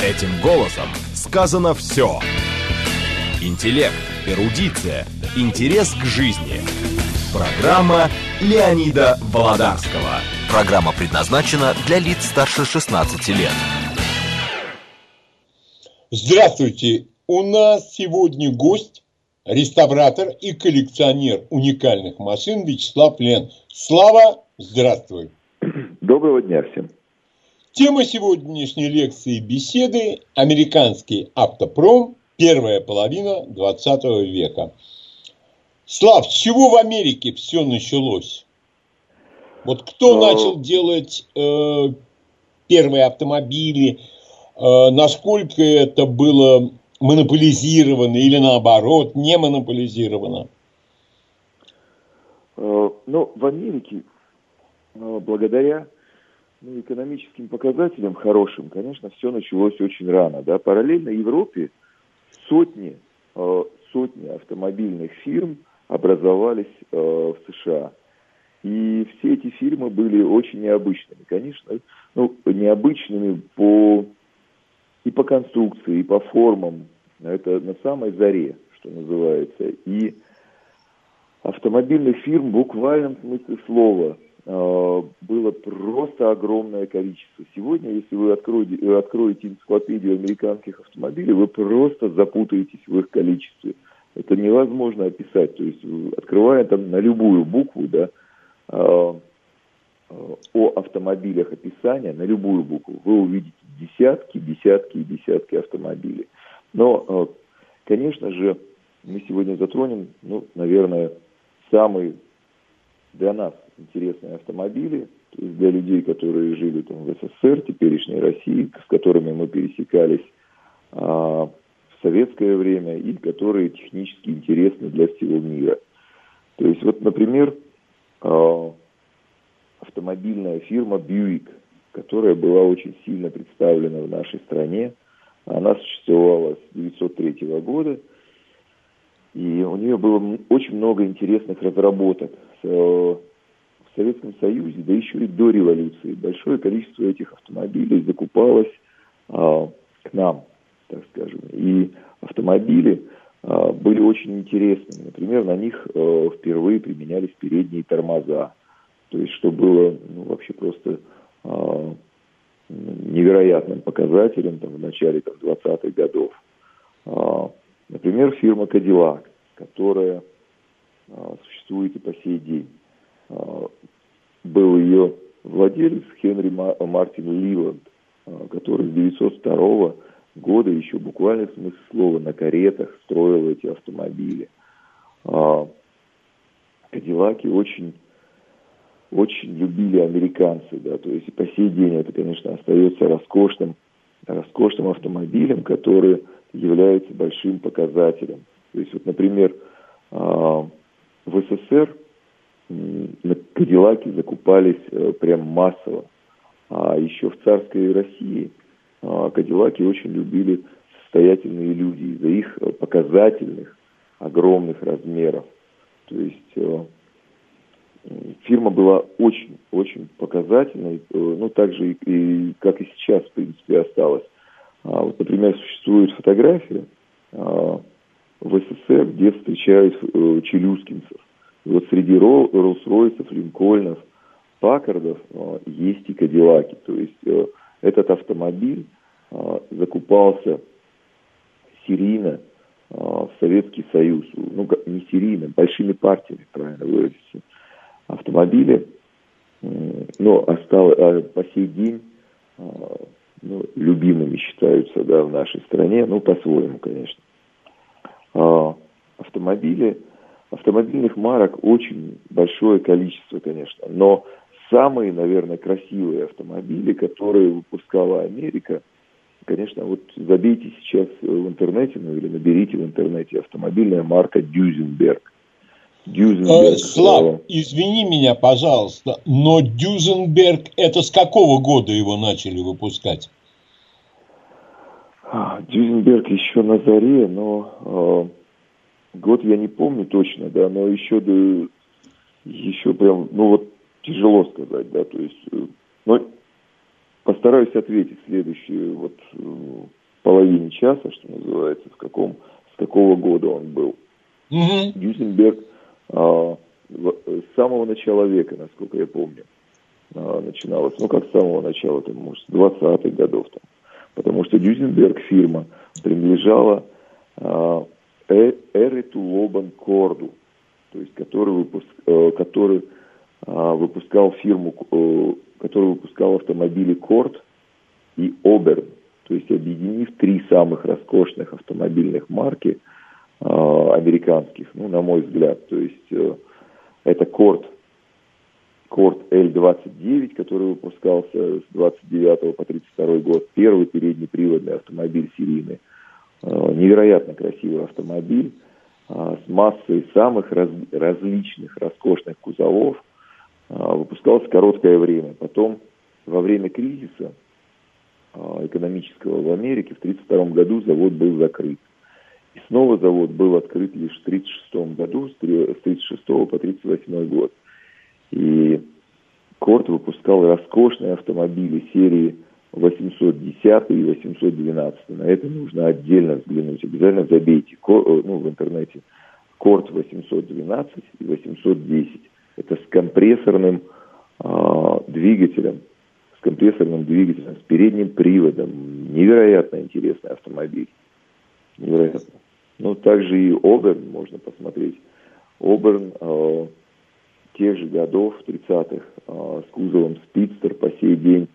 Этим голосом сказано все. Интеллект, эрудиция, интерес к жизни. Программа Леонида Володарского. Программа предназначена для лиц старше 16 лет. Здравствуйте! У нас сегодня гость, реставратор и коллекционер уникальных машин Вячеслав Лен. Слава, здравствуй! Доброго дня всем! Тема сегодняшней лекции и беседы – американский автопром, первая половина 20 века. Слав, с чего в Америке все началось? Вот кто начал делать первые автомобили, насколько это было монополизировано или наоборот не монополизировано? В Америке благодаря экономическим показателям хорошим, конечно, все началось очень рано. Да? Параллельно Европе сотни автомобильных фирм образовались в США. И все эти фирмы были очень необычными. Конечно, необычными и по конструкции, и по формам. Это на самой заре, что называется. И автомобильных фирм в буквальном смысле слова было просто огромное количество. Сегодня, если вы откроете энциклопедию американских автомобилей, вы просто запутаетесь в их количестве. Это невозможно описать. То есть, открывая там на любую букву, да, о автомобилях описания, на любую букву, вы увидите десятки автомобилей. Но, конечно же, мы сегодня затронем, наверное, самые для нас интересные автомобили, то есть для людей, которые жили там в СССР, теперешней России, с которыми мы пересекались в советское время и которые технически интересны для всего мира. То есть, например, автомобильная фирма Buick, которая была очень сильно представлена в нашей стране. Она существовала с 1903 года, и у нее было очень много интересных разработок. В Советском Союзе, да еще и до революции, большое количество этих автомобилей закупалось к нам, так скажем. И автомобили были очень интересными. Например, на них впервые применялись передние тормоза. То есть, что было вообще просто невероятным показателем в начале 20-х годов. Например, фирма Cadillac, которая существует и по сей день. Был ее владелец Генри Мартин Лиланд, который с 1902 года еще буквально в смысле слова на каретах строил эти автомобили. Кадиллаки очень любили американцы, да, то есть и по сей день это, конечно, остается роскошным автомобилем, который является большим показателем. То есть, например, в СССР Кадиллаки закупались прям массово, а еще в царской России Кадиллаки очень любили состоятельные люди из-за их показательных, огромных размеров. То есть фирма была очень показательной, так же, как и сейчас, в принципе, осталась. Например, существует фотография в СССР, где встречают челюскинцев. И среди Роллс-Ройсов, Линкольнов, Паккардов есть и Кадиллаки. То есть этот автомобиль закупался серийно в Советский Союз. Не серийно, большими партиями, правильно выразиться. Автомобили, по сей день любимыми считаются, да, в нашей стране, по-своему, конечно. Автомобильных марок очень большое количество, конечно, но самые, наверное, красивые автомобили, которые выпускала Америка, конечно, забейте сейчас в интернете, или наберите в интернете автомобильная марка Duesenberg. Слав, извини меня, пожалуйста, но Duesenberg, это с какого года его начали выпускать? Duesenberg еще на заре, но год я не помню точно, да, но еще прям, тяжело сказать, да, то есть, постараюсь ответить в следующей половине часа, что называется, с какого года он был. Дюзенберг с самого начала века, насколько я помню, начиналось. Как с самого начала, может, с 20-х годов. Потому что Дюзенберг фирма принадлежала Эриту Лобан Корду, то есть который выпускал автомобили Корд и Оберн, то есть объединив три самых роскошных автомобильных марки американских, на мой взгляд. То есть это Корд L29, который выпускался с 29 по 32 год, первый переднеприводный автомобиль серийный. Невероятно красивый автомобиль с массой самых различных роскошных кузовов. Выпускался короткое время. Потом, во время кризиса экономического в Америке, в 1932 году завод был закрыт. И снова завод был открыт лишь в 1936 году, с 1936 по 1938 год. И Корд выпускал роскошные автомобили серии 810 и 812. На это нужно отдельно взглянуть. Обязательно забейте в интернете Корд 812 и 810. Это с компрессорным двигателем, с передним приводом. Невероятно интересный автомобиль. Невероятно. Также и Оберн можно посмотреть. Оберн тех же годов, 30-х, с кузовом Спидстер по сей день.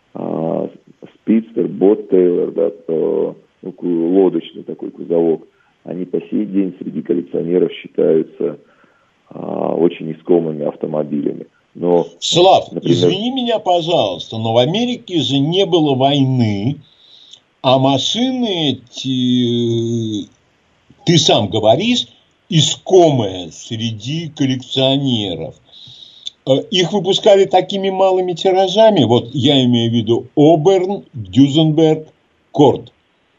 Спидстер, Бот-Тейлор, лодочный такой кузовок. Они по сей день среди коллекционеров считаются очень искомыми автомобилями. Но, Слав, например... извини меня, пожалуйста, но в Америке же не было войны, а машины эти, ты сам говоришь, искомые среди коллекционеров. Их выпускали такими малыми тиражами, я имею в виду Оберн, Дюзенберг, Корд.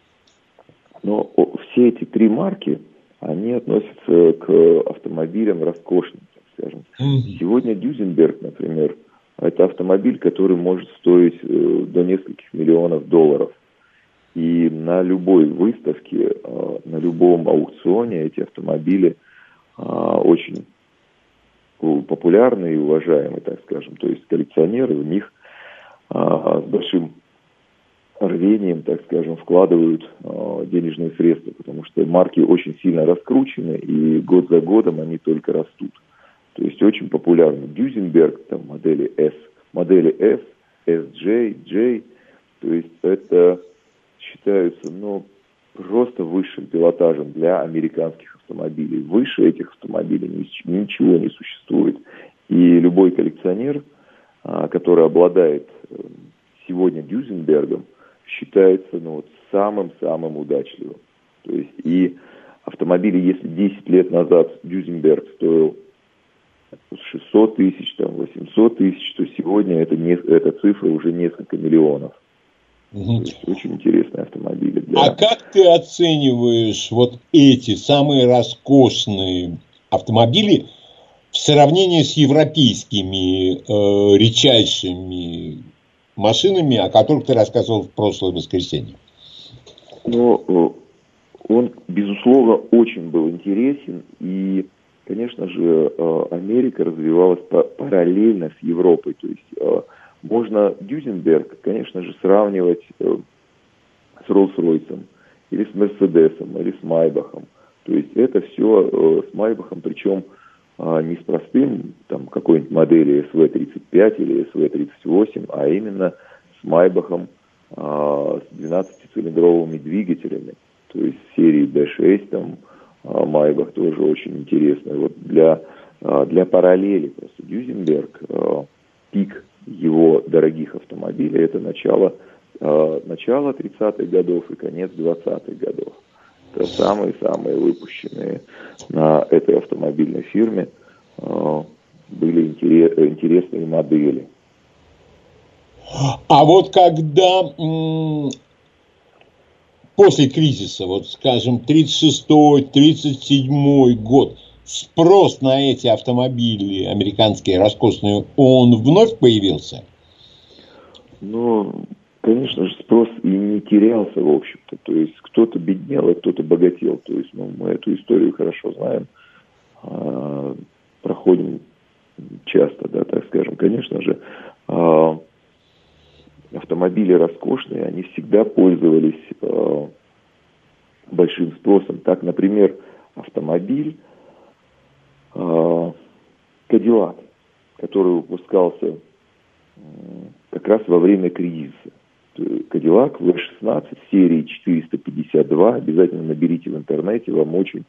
Но все эти три марки, они относятся к автомобилям роскошным, так скажем. Сегодня Дюзенберг, например, это автомобиль, который может стоить до нескольких миллионов долларов. И на любой выставке, на любом аукционе эти автомобили очень популярны и уважаемы, так скажем. То есть коллекционеры в них с большим рвением, так скажем, вкладывают денежные средства, потому что марки очень сильно раскручены, и год за годом они только растут. То есть очень популярны. Дюзенберг, модели S, модели S, SJ, J, то есть это считаются, просто высшим пилотажем для американских автомобилей. Выше этих автомобилей ничего не существует. И любой коллекционер, который обладает сегодня Дюзенбергом, считается самым-самым удачливым. То есть и автомобили, если 10 лет назад Дюзенберг стоил 600 тысяч, 800 тысяч, то сегодня эта цифра уже несколько миллионов. То есть очень интересные автомобили. А как ты оцениваешь эти самые роскошные автомобили в сравнении с европейскими редчайшими машинами, о которых ты рассказывал в прошлое воскресенье? Он, безусловно, очень был интересен, и, конечно же, Америка развивалась параллельно с Европой. То есть можно Дюзенберг, конечно же, сравнивать с Роллс-Ройсом, или с Мерседесом, или с Майбахом. То есть это все с Майбахом, причем не с простым какой-нибудь модели СВ-35 или СВ-38, а именно с Майбахом с 12-цилиндровыми двигателями. То есть серии D6 Майбах тоже очень интересный. Для параллели просто Дюзенберг, пик его дорогих автомобилей, это начало 30-х годов и конец 20-х годов. Это самые выпущенные на этой автомобильной фирме были интересные модели. А когда после кризиса, скажем, 36-й, 37-й год, спрос на эти автомобили американские роскошные, он вновь появился? Но, конечно же, спрос и не терялся, в общем-то. То есть кто-то беднел, а кто-то богател. То есть мы эту историю хорошо знаем, проходим часто, да, так скажем. Конечно же, автомобили роскошные, они всегда пользовались большим спросом. Так, например, автомобиль Cadillac, который выпускался как раз во время кризиса. Cadillac V16 серии 452. Обязательно наберите в интернете, вам очень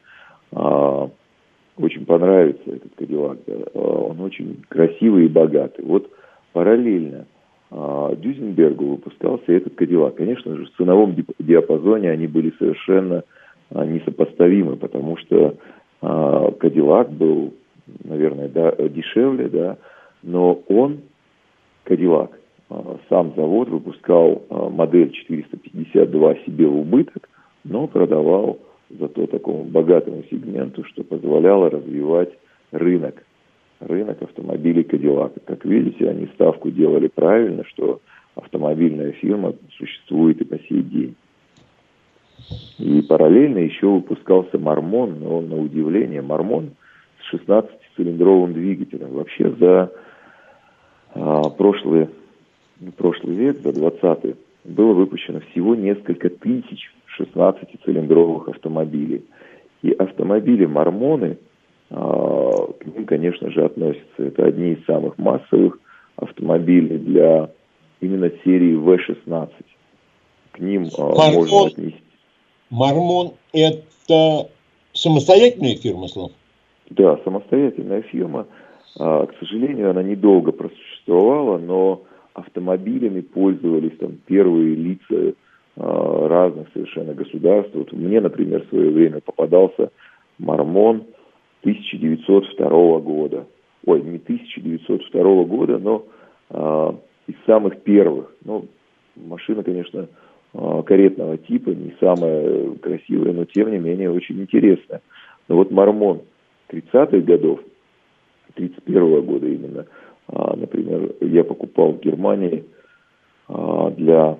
понравится этот Cadillac. Да. Он очень красивый и богатый. Вот параллельно Дюзенбергу выпускался этот Cadillac. Конечно же, в ценовом диапазоне они были совершенно несопоставимы, потому что Cadillac был, наверное, дешевле, да, но Cadillac, сам завод выпускал модель 452 себе в убыток, но продавал зато такому богатому сегменту, что позволяло развивать рынок автомобилей Cadillac. Как видите, они ставку делали правильно, что автомобильная фирма существует и по сей день. И параллельно еще выпускался Мармон, но на удивление Мармон с 16-цилиндровым двигателем. Вообще за прошлый век, за 20-й, было выпущено всего несколько тысяч 16-цилиндровых автомобилей. И автомобили Мармоны к ним, конечно же, относятся. Это одни из самых массовых автомобилей для именно серии V16. К ним можно отнести. Мармон – это самостоятельная фирма, Слав? Да, самостоятельная фирма. К сожалению, она недолго просуществовала, но автомобилями пользовались там первые лица разных совершенно государств. Вот мне, например, в свое время попадался Мармон 1902 года. Ой, не 1902 года, но из самых первых. Ну, машина, конечно, каретного типа, не самая красивая, но тем не менее очень интересная. Но вот Мармон 30-х годов, 31-го года именно, например, я покупал в Германии для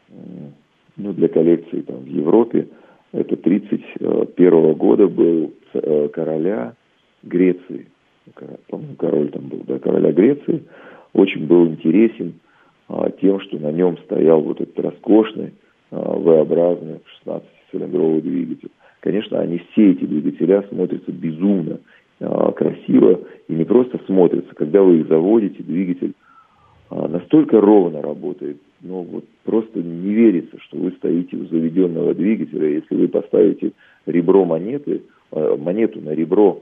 коллекции там, в Европе. Это 31-го года был короля Греции. По-моему, король там был, да, короля Греции. Очень был интересен тем, что на нем стоял вот этот роскошный V-образный 16-цилиндровый двигатель. Конечно, они все эти двигателя смотрятся безумно красиво и не просто смотрятся. Когда вы их заводите, двигатель настолько ровно работает, ну вот просто не верится, что вы стоите у заведенного двигателя. Если вы поставите монету на ребро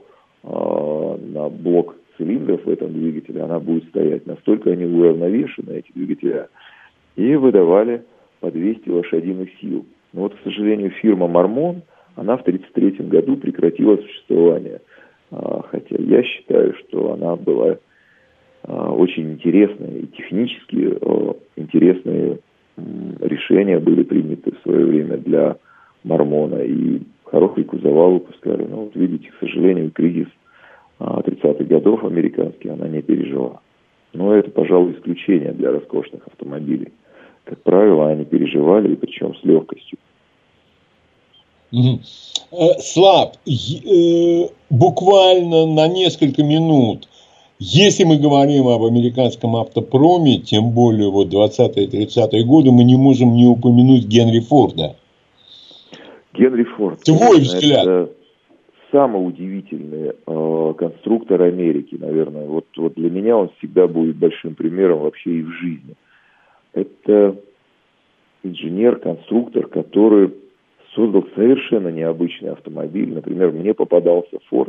на блок цилиндров в этом двигателе, она будет стоять. Настолько они уравновешены, эти двигателя, и выдавали по 200 лошадиных сил. Но вот, к сожалению, фирма Мармон, она в 1933 году прекратила существование. Хотя я считаю, что она была очень интересная, и технически интересные решения были приняты в свое время для Мармона, и хорошие кузова выпускали. Но вот видите, к сожалению, кризис 30-х годов американский она не пережила. Но это, пожалуй, исключение для роскошных автомобилей. Как правило, они переживали, и причем с легкостью. Слав, буквально на несколько минут, если мы говорим об американском автопроме, тем более вот 20-30-е годы, мы не можем не упомянуть Генри Форда. Генри Форд. Твой взгляд. Это самый удивительный конструктор Америки, наверное. Вот для меня он всегда будет большим примером вообще и в жизни. Это инженер-конструктор, который создал совершенно необычный автомобиль. Например, мне попадался Ford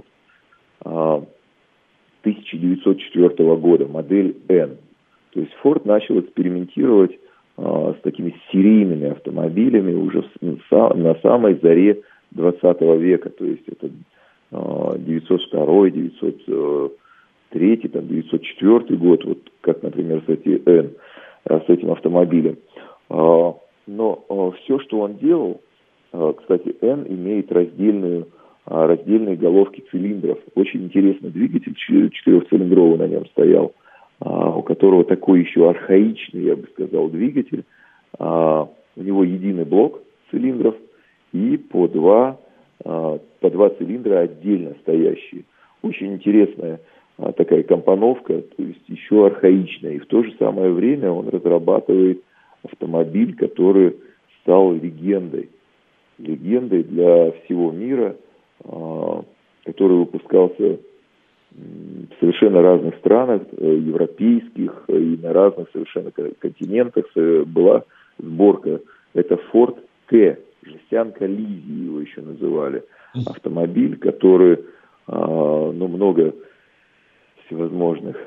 1904 года, модель N. То есть Ford начал экспериментировать с такими серийными автомобилями уже на самой заре 20 века. То есть это 902, 903, там, 904 год, вот как, например, с этим автомобилем. Но все, что он делал, кстати, N имеет раздельные головки цилиндров. Очень интересный двигатель, 4-цилиндровый на нем стоял. у которого такой еще архаичный, я бы сказал, двигатель. У него единый блок цилиндров и по два цилиндра отдельно стоящие. Очень интересная такая компоновка, то есть еще архаичная. И в то же самое время он разрабатывает автомобиль, который стал легендой для всего мира, который выпускался в совершенно разных странах, европейских, и на разных совершенно континентах была сборка. Это Ford T, жестянка Лизи его еще называли. Автомобиль, который, много всевозможных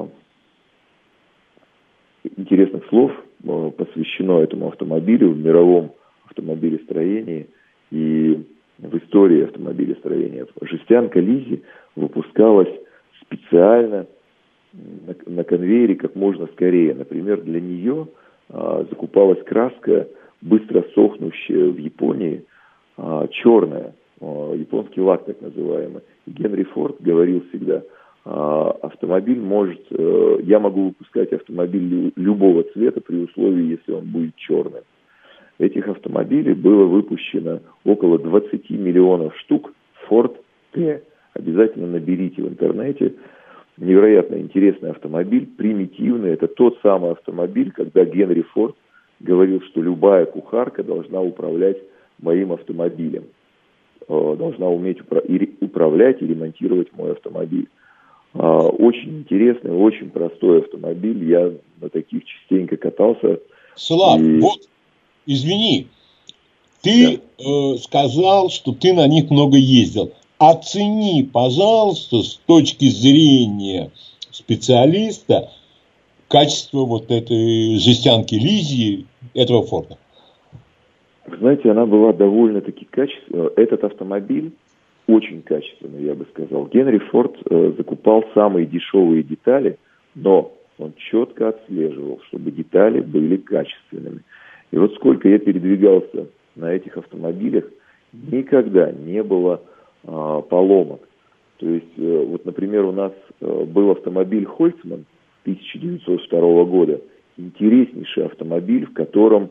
интересных слов посвящено этому автомобилю в мировом автомобилестроении и в истории автомобилестроения. Жестянка Лизи выпускалась специально на конвейере как можно скорее. Например, для нее закупалась краска, быстро сохнущая в Японии, черная, японский лак так называемый. И Генри Форд говорил всегда: автомобиль я могу выпускать автомобиль любого цвета при условии, если он будет черным. Этих автомобилей было выпущено около 20 миллионов штук. Ford T. Обязательно наберите в интернете. Невероятно интересный автомобиль, примитивный. Это тот самый автомобиль, когда Генри Форд говорил, что любая кухарка должна управлять моим автомобилем. Должна уметь управлять и ремонтировать мой автомобиль. Очень интересный, очень простой автомобиль. Я на таких частенько катался. Слав, извини, ты сказал, что ты на них много ездил. Оцени, пожалуйста, с точки зрения специалиста, качество вот этой жестянки Лизи, этого Форда. Вы знаете, она была довольно-таки качественная. Этот автомобиль очень качественный, я бы сказал. Генри Форд закупал самые дешевые детали, но он четко отслеживал, чтобы детали были качественными. И вот сколько я передвигался на этих автомобилях, никогда не было поломок. То есть, вот, например, у нас был автомобиль Хольцман 1902 года. Интереснейший автомобиль, в котором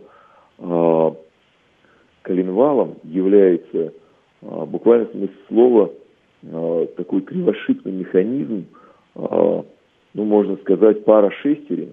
коленвалом является, буквально в смысле слова, такой кривошипный механизм, можно сказать, пара шестерен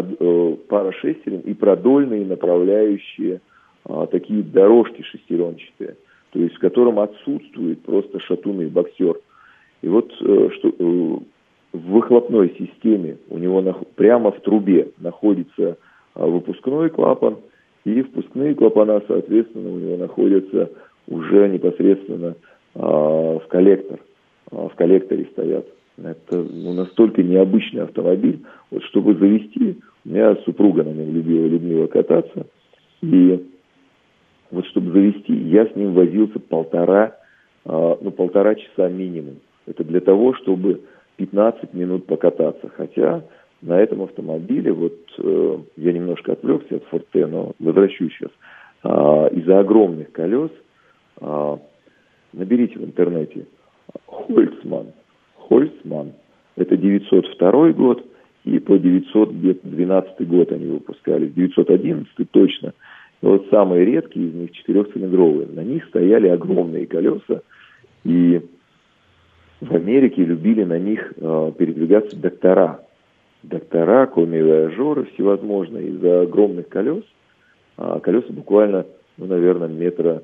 и продольные направляющие такие дорожки шестеренчатые, то есть в котором отсутствует просто шатунный боксер. И вот что в выхлопной системе у него прямо в трубе находится выпускной клапан, и впускные клапана, соответственно, у него находятся уже непосредственно в коллектор. В коллекторе стоят. Это настолько необычный автомобиль. Вот чтобы завести, у меня супруга на нем любила кататься. И вот чтобы завести, я с ним возился полтора часа минимум. Это для того, чтобы 15 минут покататься. Хотя на этом автомобиле, я немножко отвлекся от Ford T, но возвращусь сейчас, из-за огромных колес, наберите в интернете Хольцман, это 902 год, и по 912 год они выпускали, 911 точно. Но вот самые редкие из них 4-цилиндровые. На них стояли огромные колеса, и в Америке любили на них передвигаться доктора, коми-вояжеры всевозможные. Из-за огромных колес, колеса буквально, наверное, метр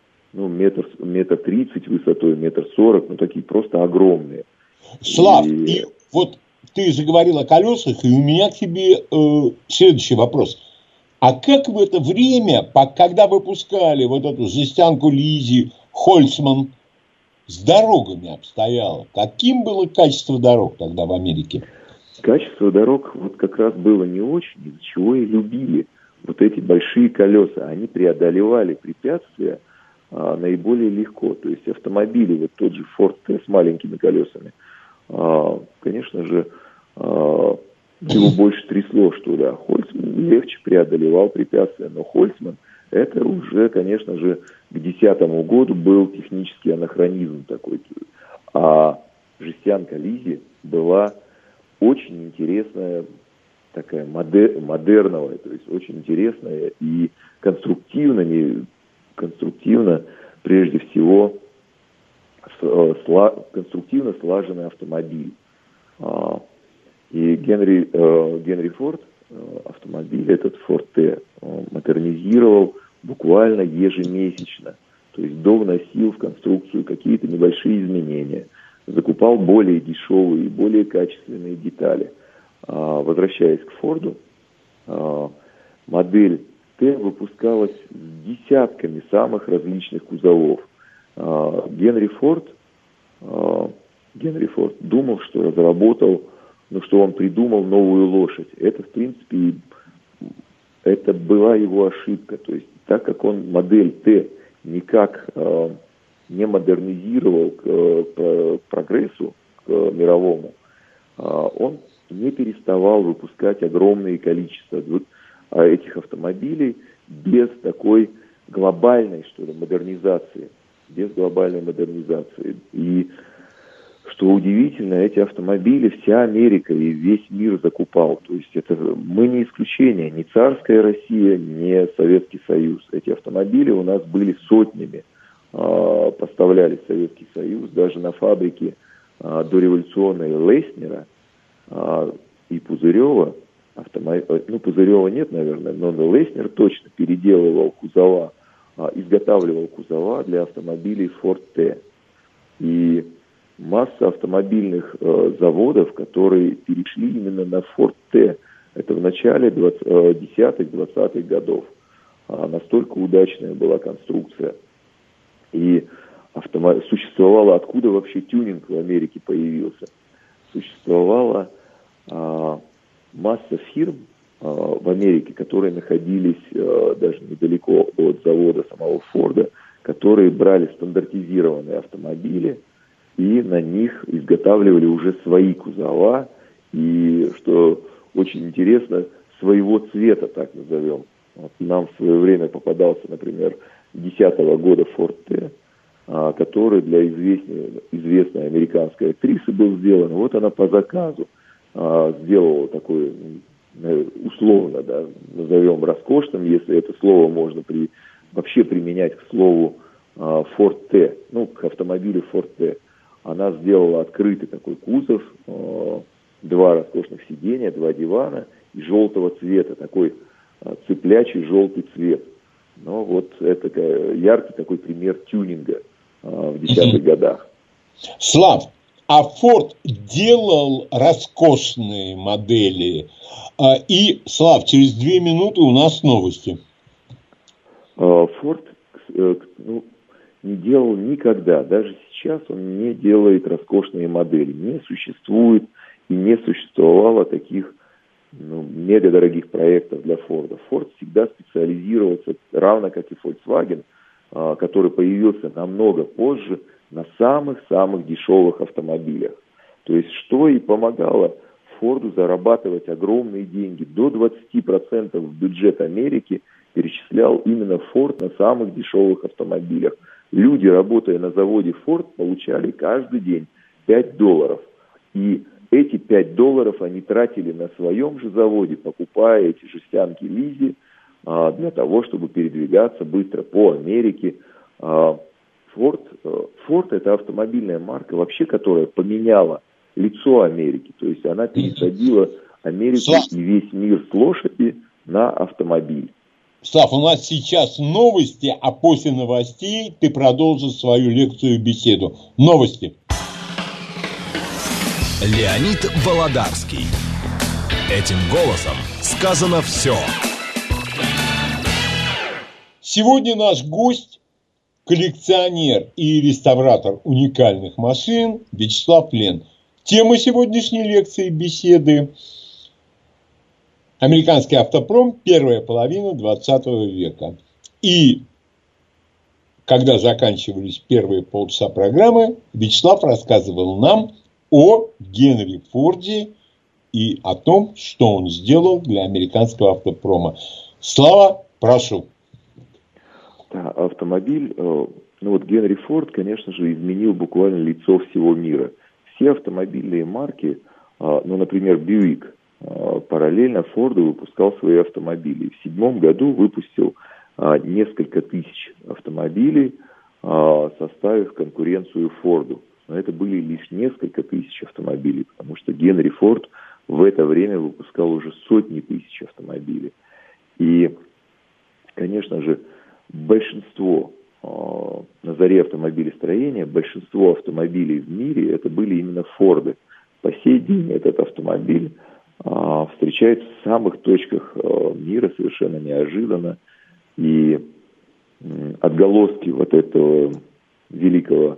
30 высотой, 1,40 м, такие просто огромные. Слав, и вот ты заговорил о колесах, и у меня к тебе следующий вопрос. А как в это время, когда выпускали вот эту жестянку Лизи, Хольцман, с дорогами обстояло? Каким было качество дорог тогда в Америке? Качество дорог как раз было не очень, из-за чего и любили вот эти большие колеса. Они преодолевали препятствия наиболее легко. То есть автомобили, тот же Ford T с маленькими колесами, конечно же, его больше трясло, что ли, а Хольцман легче преодолевал препятствия. Но Хольцман, это уже, конечно же, к 2010 году был технический анахронизм такой. А жестянка Лизи была очень интересная, такая модерновая, то есть очень интересная и конструктивно прежде всего, конструктивно слаженный автомобиль. И Генри Форд автомобиль, этот Ford T, модернизировал буквально ежемесячно. То есть довносил в конструкцию какие-то небольшие изменения, закупал более дешевые и более качественные детали. Возвращаясь к Форду, модель Т выпускалась с десятками самых различных кузовов. Генри Форд думал, что разработал, что он придумал новую лошадь. Это, в принципе, это была его ошибка. То есть, так как он модель Т никак не модернизировал к прогрессу, к мировому, он не переставал выпускать огромное количество этих автомобилей без такой глобальной, модернизации. И, что удивительно, эти автомобили вся Америка и весь мир закупал. То есть мы не исключение, ни царская Россия, ни Советский Союз. Эти автомобили у нас были сотнями, поставляли в Советский Союз, даже на фабрике дореволюционной Леснера и Пузырева. Пузырева нет, наверное, но Леснер точно переделывал кузова, изготавливал кузова для автомобилей Ford T. И масса автомобильных заводов, которые перешли именно на Ford T. Это в начале 10-20-х годов. Настолько удачная была конструкция. И существовало, откуда вообще тюнинг в Америке появился. Существовала масса фирм в Америке, которые находились даже недалеко от завода самого Форда, которые брали стандартизированные автомобили и на них изготавливали уже свои кузова, и, что очень интересно, своего цвета, так назовем. Вот нам в свое время попадался, например, 2010 года Ford T, который для известной американской актрисы был сделан. Вот она по заказу сделала такой, условно, да, назовем роскошным, если это слово можно вообще применять к слову Ford T, к автомобилю Ford T. Она сделала открытый такой кузов, 2 роскошных сиденья, 2 дивана и желтого цвета, такой цыплячий желтый цвет. Но вот это яркий такой пример тюнинга в 10-х годах. Слав, а Ford делал роскошные модели. И, Слав, через 2 минуты у нас новости. Ford не делал никогда, даже сейчас он не делает роскошные модели. Не существует и не существовало таких мега дорогих проектов для Ford. Ford всегда специализировался, равно как и Volkswagen, который появился намного позже, на самых-самых дешевых автомобилях. То есть, что и помогало Форду зарабатывать огромные деньги. До 20% в бюджет Америки перечислял именно Ford на самых дешевых автомобилях. Люди, работая на заводе Ford, получали каждый день $5. И эти $5 они тратили на своем же заводе, покупая эти жестянки Лизи для того, чтобы передвигаться быстро по Америке. Ford это автомобильная марка, вообще, которая поменяла лицо Америки. То есть она пересадила Америку и весь мир с лошади на автомобиль. Слав, у нас сейчас новости, а после новостей ты продолжишь свою лекцию-беседу. Новости. Леонид Володарский. Этим голосом сказано все. Сегодня наш гость – коллекционер и реставратор уникальных машин Вячеслав Лен. Тема сегодняшней лекции беседы – американский автопром, первая половина 20 века. И когда заканчивались первые полчаса программы, Вячеслав рассказывал нам о Генри Форде и о том, что он сделал для американского автопрома. Слава, прошу. Да, автомобиль, Генри Форд, конечно же, изменил буквально лицо всего мира. Все автомобильные марки Ну, например, Бьюик параллельно Форду выпускал свои автомобили. В 2007 году выпустил несколько тысяч автомобилей, составив конкуренцию Форду. Но это были лишь несколько тысяч автомобилей, потому что Генри Форд в это время выпускал уже сотни тысяч автомобилей. И, конечно же, большинство на заре автомобилестроения, большинство автомобилей в мире это были именно Форды. По сей день этот автомобиль встречается в самых точках мира совершенно неожиданно. И отголоски вот этого великого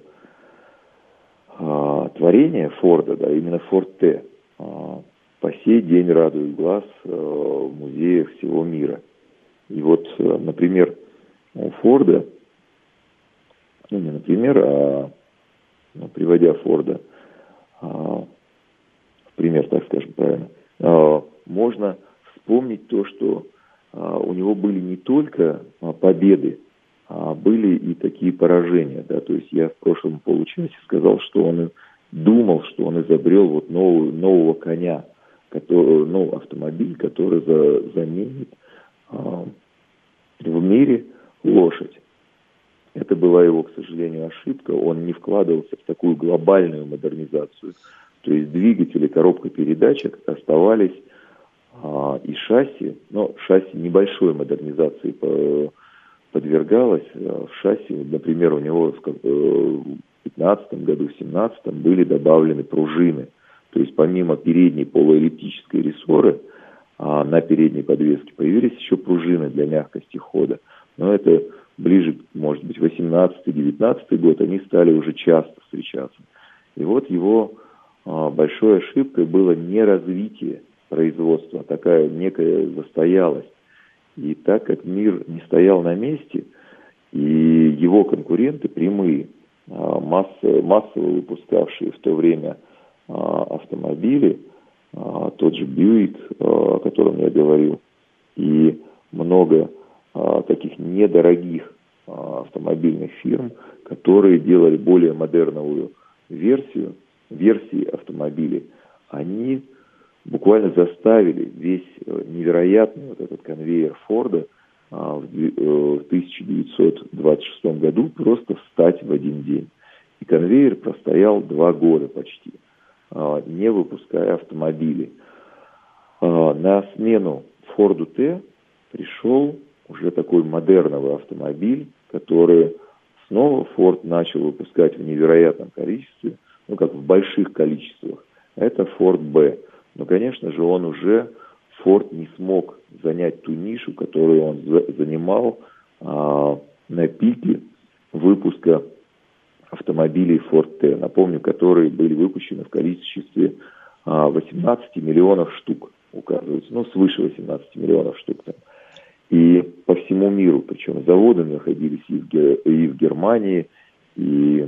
творения Форда, да, именно Форд Т, по сей день радует глаз в музеях всего мира. И вот, например, у Форда, ну не например, приводя Форда в пример, так скажем правильно, можно вспомнить то, что у него были не только победы, а были и такие поражения. Да? То есть я в прошлом получасе сказал, что он думал, что он изобрел вот нового коня, автомобиль, который заменит в мире лошадь. Это была его, к сожалению, ошибка. Он не вкладывался в такую глобальную модернизацию. То есть двигатели, коробка передач оставались и шасси, но шасси небольшой модернизации подвергалось. В шасси, например, у него в 2015 году, в 2017 были добавлены пружины. То есть помимо передней полуэллиптической рессоры на передней подвеске появились еще пружины для мягкости хода. Но это ближе, может быть, 18-19 год, они стали уже часто встречаться. И вот его большой ошибкой было не развитие производства, а такая некая застоялость. И так как мир не стоял на месте, и его конкуренты прямые, массово выпускавшие в то время автомобили, тот же Бьюик, о котором я говорил, и много таких недорогих автомобильных фирм, которые делали более модерновую версии автомобилей, они буквально заставили весь невероятный вот этот конвейер Форда в 1926 году просто встать в один день. И конвейер простоял 2 года почти, не выпуская автомобили. На смену Форду Т пришел уже такой модерновый автомобиль, который снова Форд начал выпускать в невероятном количестве, ну как в больших количествах. Это Форд Б. Но, конечно же, Форд не смог занять ту нишу, которую он занимал на пике выпуска автомобилей Форд Т. Напомню, которые были выпущены в количестве 18 миллионов штук, указывается, свыше 18 миллионов штук там. И по всему миру, причем заводы находились и в Германии, и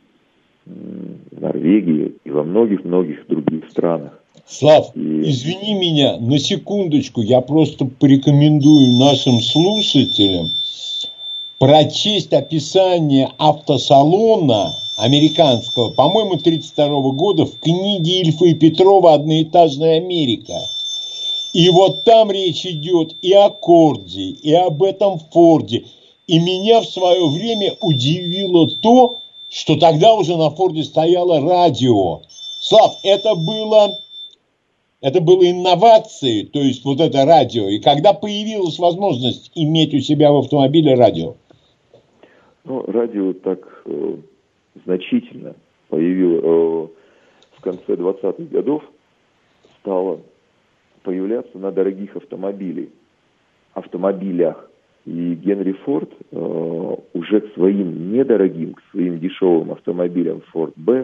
в Норвегии, и во многих-многих других странах. Слав, извини меня на секундочку, я просто порекомендую нашим слушателям прочесть описание автосалона американского, по-моему, 1932 года в книге Ильфа и Петрова «Одноэтажная Америка». И вот там речь идет и о Корде, и об этом Форде. И меня в свое время удивило то, что тогда уже на Форде стояло радио. Слав, это было инновацией, то есть вот это радио. И когда появилась возможность иметь у себя в автомобиле радио? Радио так значительно появилось в конце 20-х годов, стало появляться на дорогих автомобилях. И Генри Форд уже к своим недорогим, к своим дешевым автомобилям Форд Б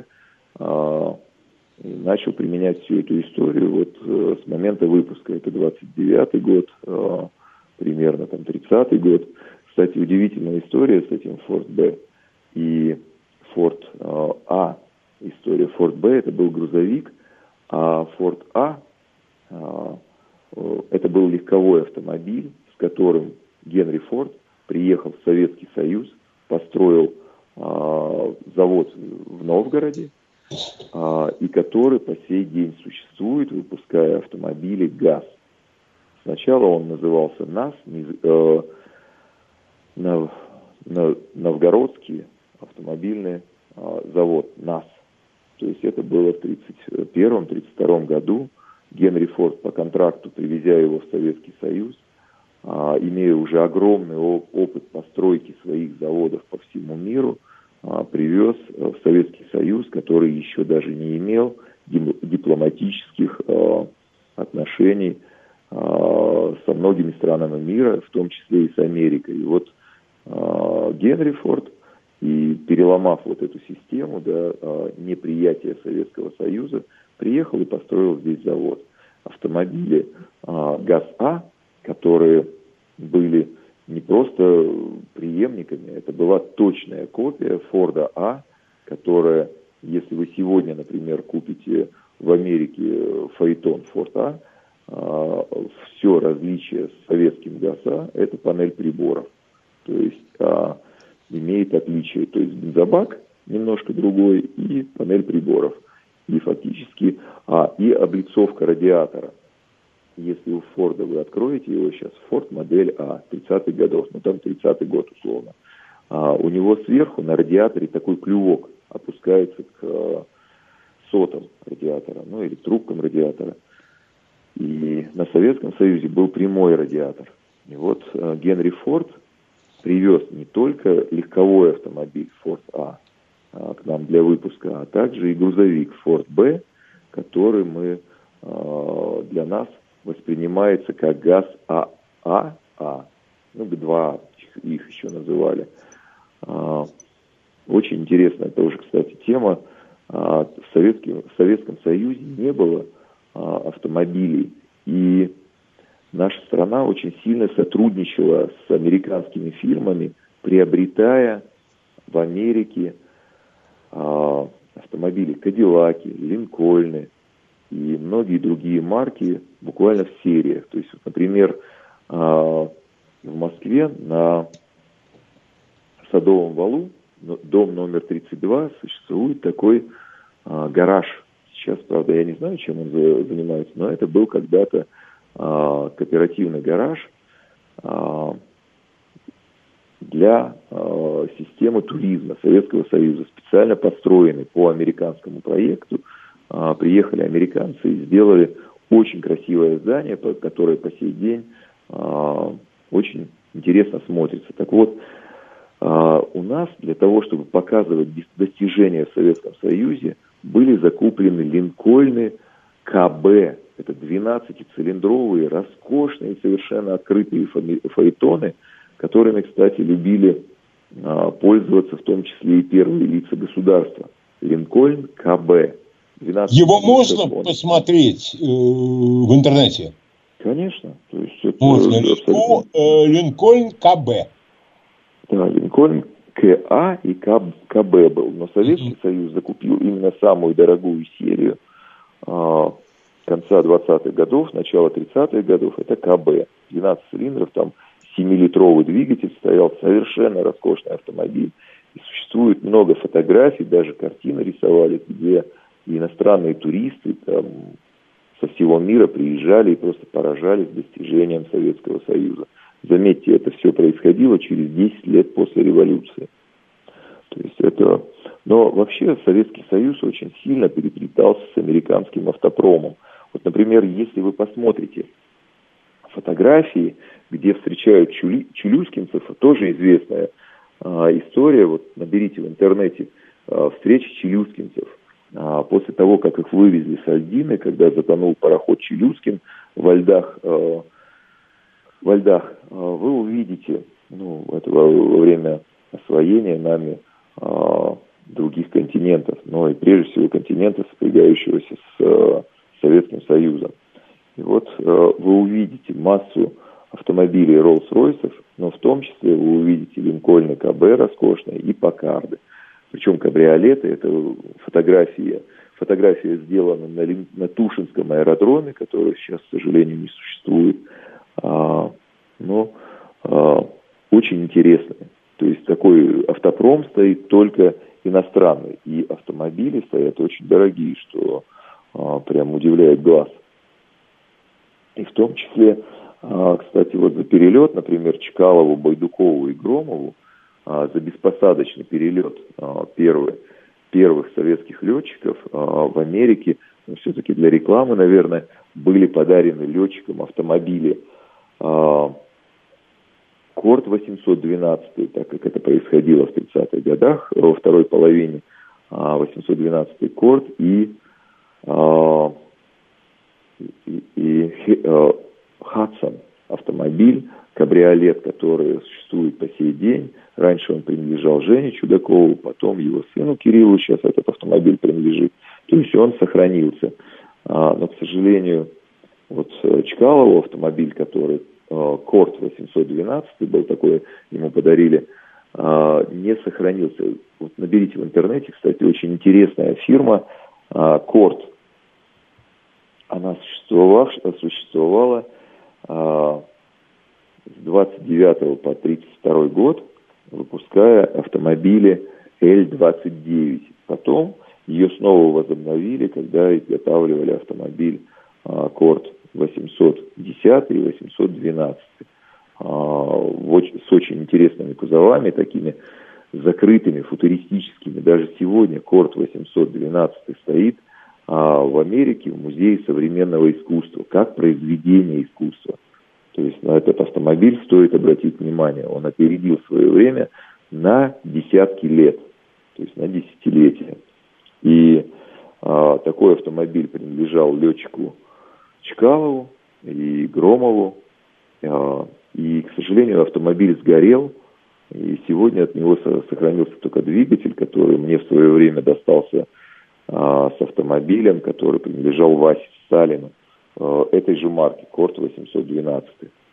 начал применять всю эту историю вот с момента выпуска. Это 29-й год, примерно там 30-й год. Кстати, удивительная история с этим Форд Б и Форд А. История Форд Б это был грузовик, а Форд А это был легковой автомобиль, с которым Генри Форд приехал в Советский Союз, построил завод в Новгороде, и который по сей день существует, выпуская автомобили ГАЗ. Сначала он назывался НАС, Новгородский автомобильный завод НАС. То есть это было в 1931-1932 году. Генри Форд по контракту, привезя его в Советский Союз, имея уже огромный опыт постройки своих заводов по всему миру, привез в Советский Союз, который еще даже не имел дипломатических отношений со многими странами мира, в том числе и с Америкой. И вот Генри Форд, и переломав вот эту систему неприятия Советского Союза, приехал и построил здесь завод. Автомобили ГАЗ-А, которые были не просто преемниками, это была точная копия Форда А, которая, если вы сегодня, например, купите в Америке фаэтон Форд А, все различие с советским ГАЗ-А – это панель приборов. То есть имеет отличие, то есть бензобак немножко другой и панель приборов. И фактически и облицовка радиатора. Если у Форда вы откроете его сейчас, Форд модель А, 30-х годов, там 30-й год условно, у него сверху на радиаторе такой клювок опускается к сотам радиатора, или к трубкам радиатора. И на Советском Союзе был прямой радиатор. И вот Генри Форд привез не только легковой автомобиль Форд А к нам для выпуска, а также и грузовик Форд Б, который для нас воспринимается как ГАЗ-А, Г2 их еще называли. Очень интересная тоже, кстати, тема. В Советском Союзе не было автомобилей, и наша страна очень сильно сотрудничала с американскими фирмами, приобретая в Америке автомобили Кадиллаки, Линкольны и многие другие марки буквально в сериях. То есть, например, в Москве на Садовом валу, дом номер 32, существует такой гараж. Сейчас, правда, я не знаю, чем он занимается, но это был когда-то кооперативный гараж для системы туризма Советского Союза, специально построенный по американскому проекту. Приехали американцы и сделали очень красивое здание, которое по сей день очень интересно смотрится. Так вот, у нас для того, чтобы показывать достижения в Советском Союзе, были закуплены Линкольны КБ. Это 12-цилиндровые, роскошные, совершенно открытые фаэтоны, которыми, кстати, любили пользоваться в том числе и первые лица государства. Линкольн КБ. Его можно посмотреть в интернете? Конечно. То есть это можно. Линкольн КБ. Да, Линкольн КА и КБ был. Но Советский Союз закупил именно самую дорогую серию конца 20-х годов, начала 30-х годов. Это КБ. 12 цилиндров, там 7-литровый двигатель стоял, совершенно роскошный автомобиль. И существует много фотографий, даже картины рисовали, где иностранные туристы там со всего мира приезжали и просто поражались достижением Советского Союза. Заметьте, это все происходило через 10 лет после революции. То есть это... Но вообще Советский Союз очень сильно переплетался с американским автопромом. Вот, например, если вы посмотрите фотографии, где встречают челюскинцев, тоже известная история, вот наберите в интернете встречи челюскинцев. После того, как их вывезли с Альдины, когда затонул пароход Челюскин во льдах, вы увидите, это во время освоения нами других континентов, но и прежде всего континента, сопрягающегося с Советским Союзом. И вот вы увидите массу автомобилей Роллс-Ройсов, но в том числе вы увидите Линкольны КБ роскошные и Паккарды. Причем кабриолеты, это фотография сделана на Тушинском аэродроме, который сейчас, к сожалению, не существует, но очень интересная. То есть такой автопром стоит только иностранный. И автомобили стоят очень дорогие, что прям удивляет глаз. И в том числе, кстати, вот за перелет, например, Чкалову, Байдукову и Громову, за беспосадочный перелет первых советских летчиков в Америке, все-таки для рекламы, наверное, были подарены летчикам автомобили Корт 812, так как это происходило в 30-х годах, во второй половине, 812 Корт и Хадсон автомобиль, кабриолет, который существует по сей день. Раньше он принадлежал Жене Чудакову, потом его сыну Кириллу сейчас этот автомобиль принадлежит. То есть он сохранился. Но, к сожалению, вот Чкалову автомобиль, который Корт 812 был такой, ему подарили, не сохранился. Вот наберите в интернете, кстати, очень интересная фирма Корт. Она существовала с 29 по 32 год, выпуская автомобили Л-29. Потом ее снова возобновили, когда изготавливали автомобиль Корт 810 и 812. С очень интересными кузовами, такими закрытыми, футуристическими. Даже сегодня Корт 812 стоит в Америке в Музее современного искусства, как произведение искусства. То есть на этот автомобиль стоит обратить внимание. Он опередил свое время на десятки лет, то есть на десятилетия. И такой автомобиль принадлежал летчику Чкалову и Громову. И, к сожалению, автомобиль сгорел. И сегодня от него сохранился только двигатель, который мне в свое время достался с автомобилем, который принадлежал Васе Сталину, этой же марки, Корт 812.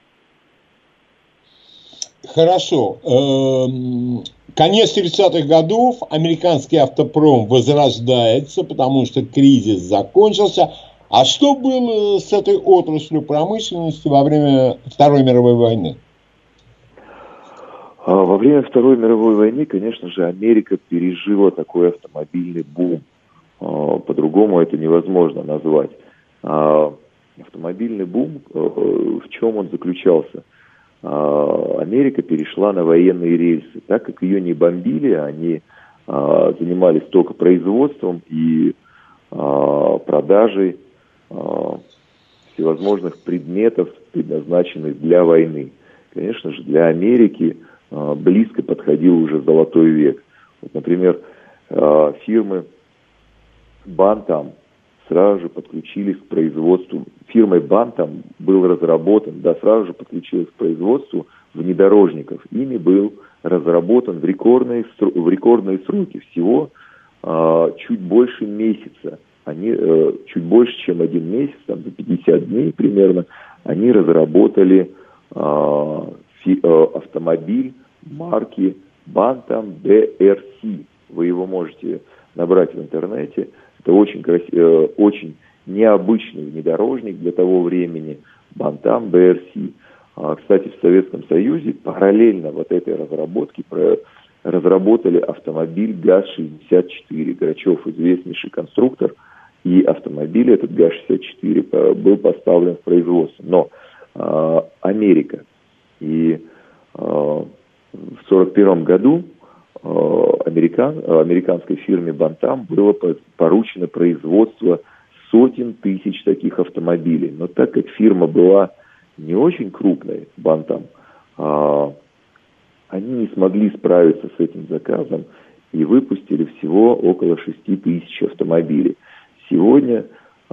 Хорошо. Конец 30-х годов, американский автопром возрождается, потому что кризис закончился. А что было с этой отраслью промышленности во время Второй мировой войны? Во время Второй мировой войны, конечно же, Америка пережила такой автомобильный бум. По-другому это невозможно назвать. Автомобильный бум, в чем он заключался? Америка перешла на военные рельсы. Так как ее не бомбили, они занимались только производством и продажей всевозможных предметов, предназначенных для войны. Конечно же, для Америки близко подходил уже золотой век. Вот, например, фирмы Бантам сразу же подключились к производству. Фирмой Бантам был разработан, сразу же подключилась к производству внедорожников. Ими был разработан в рекордные сроки, всего чуть больше месяца. Они чуть больше, чем один месяц, там, за 50 дней примерно, они разработали автомобиль марки Bantam BRC. Вы его можете набрать в интернете. Это очень необычный внедорожник для того времени. Bantam BRC. Кстати, в Советском Союзе параллельно вот этой разработке разработали автомобиль ГАЗ-64. Грачев известнейший конструктор. И автомобиль этот ГАЗ-64 был поставлен в производство. Но Америка. И в 1941 году американской фирме Bantam было поручено производство сотен тысяч таких автомобилей. Но так как фирма была не очень крупной, Bantam, они не смогли справиться с этим заказом и выпустили всего около 6 тысяч автомобилей. Сегодня,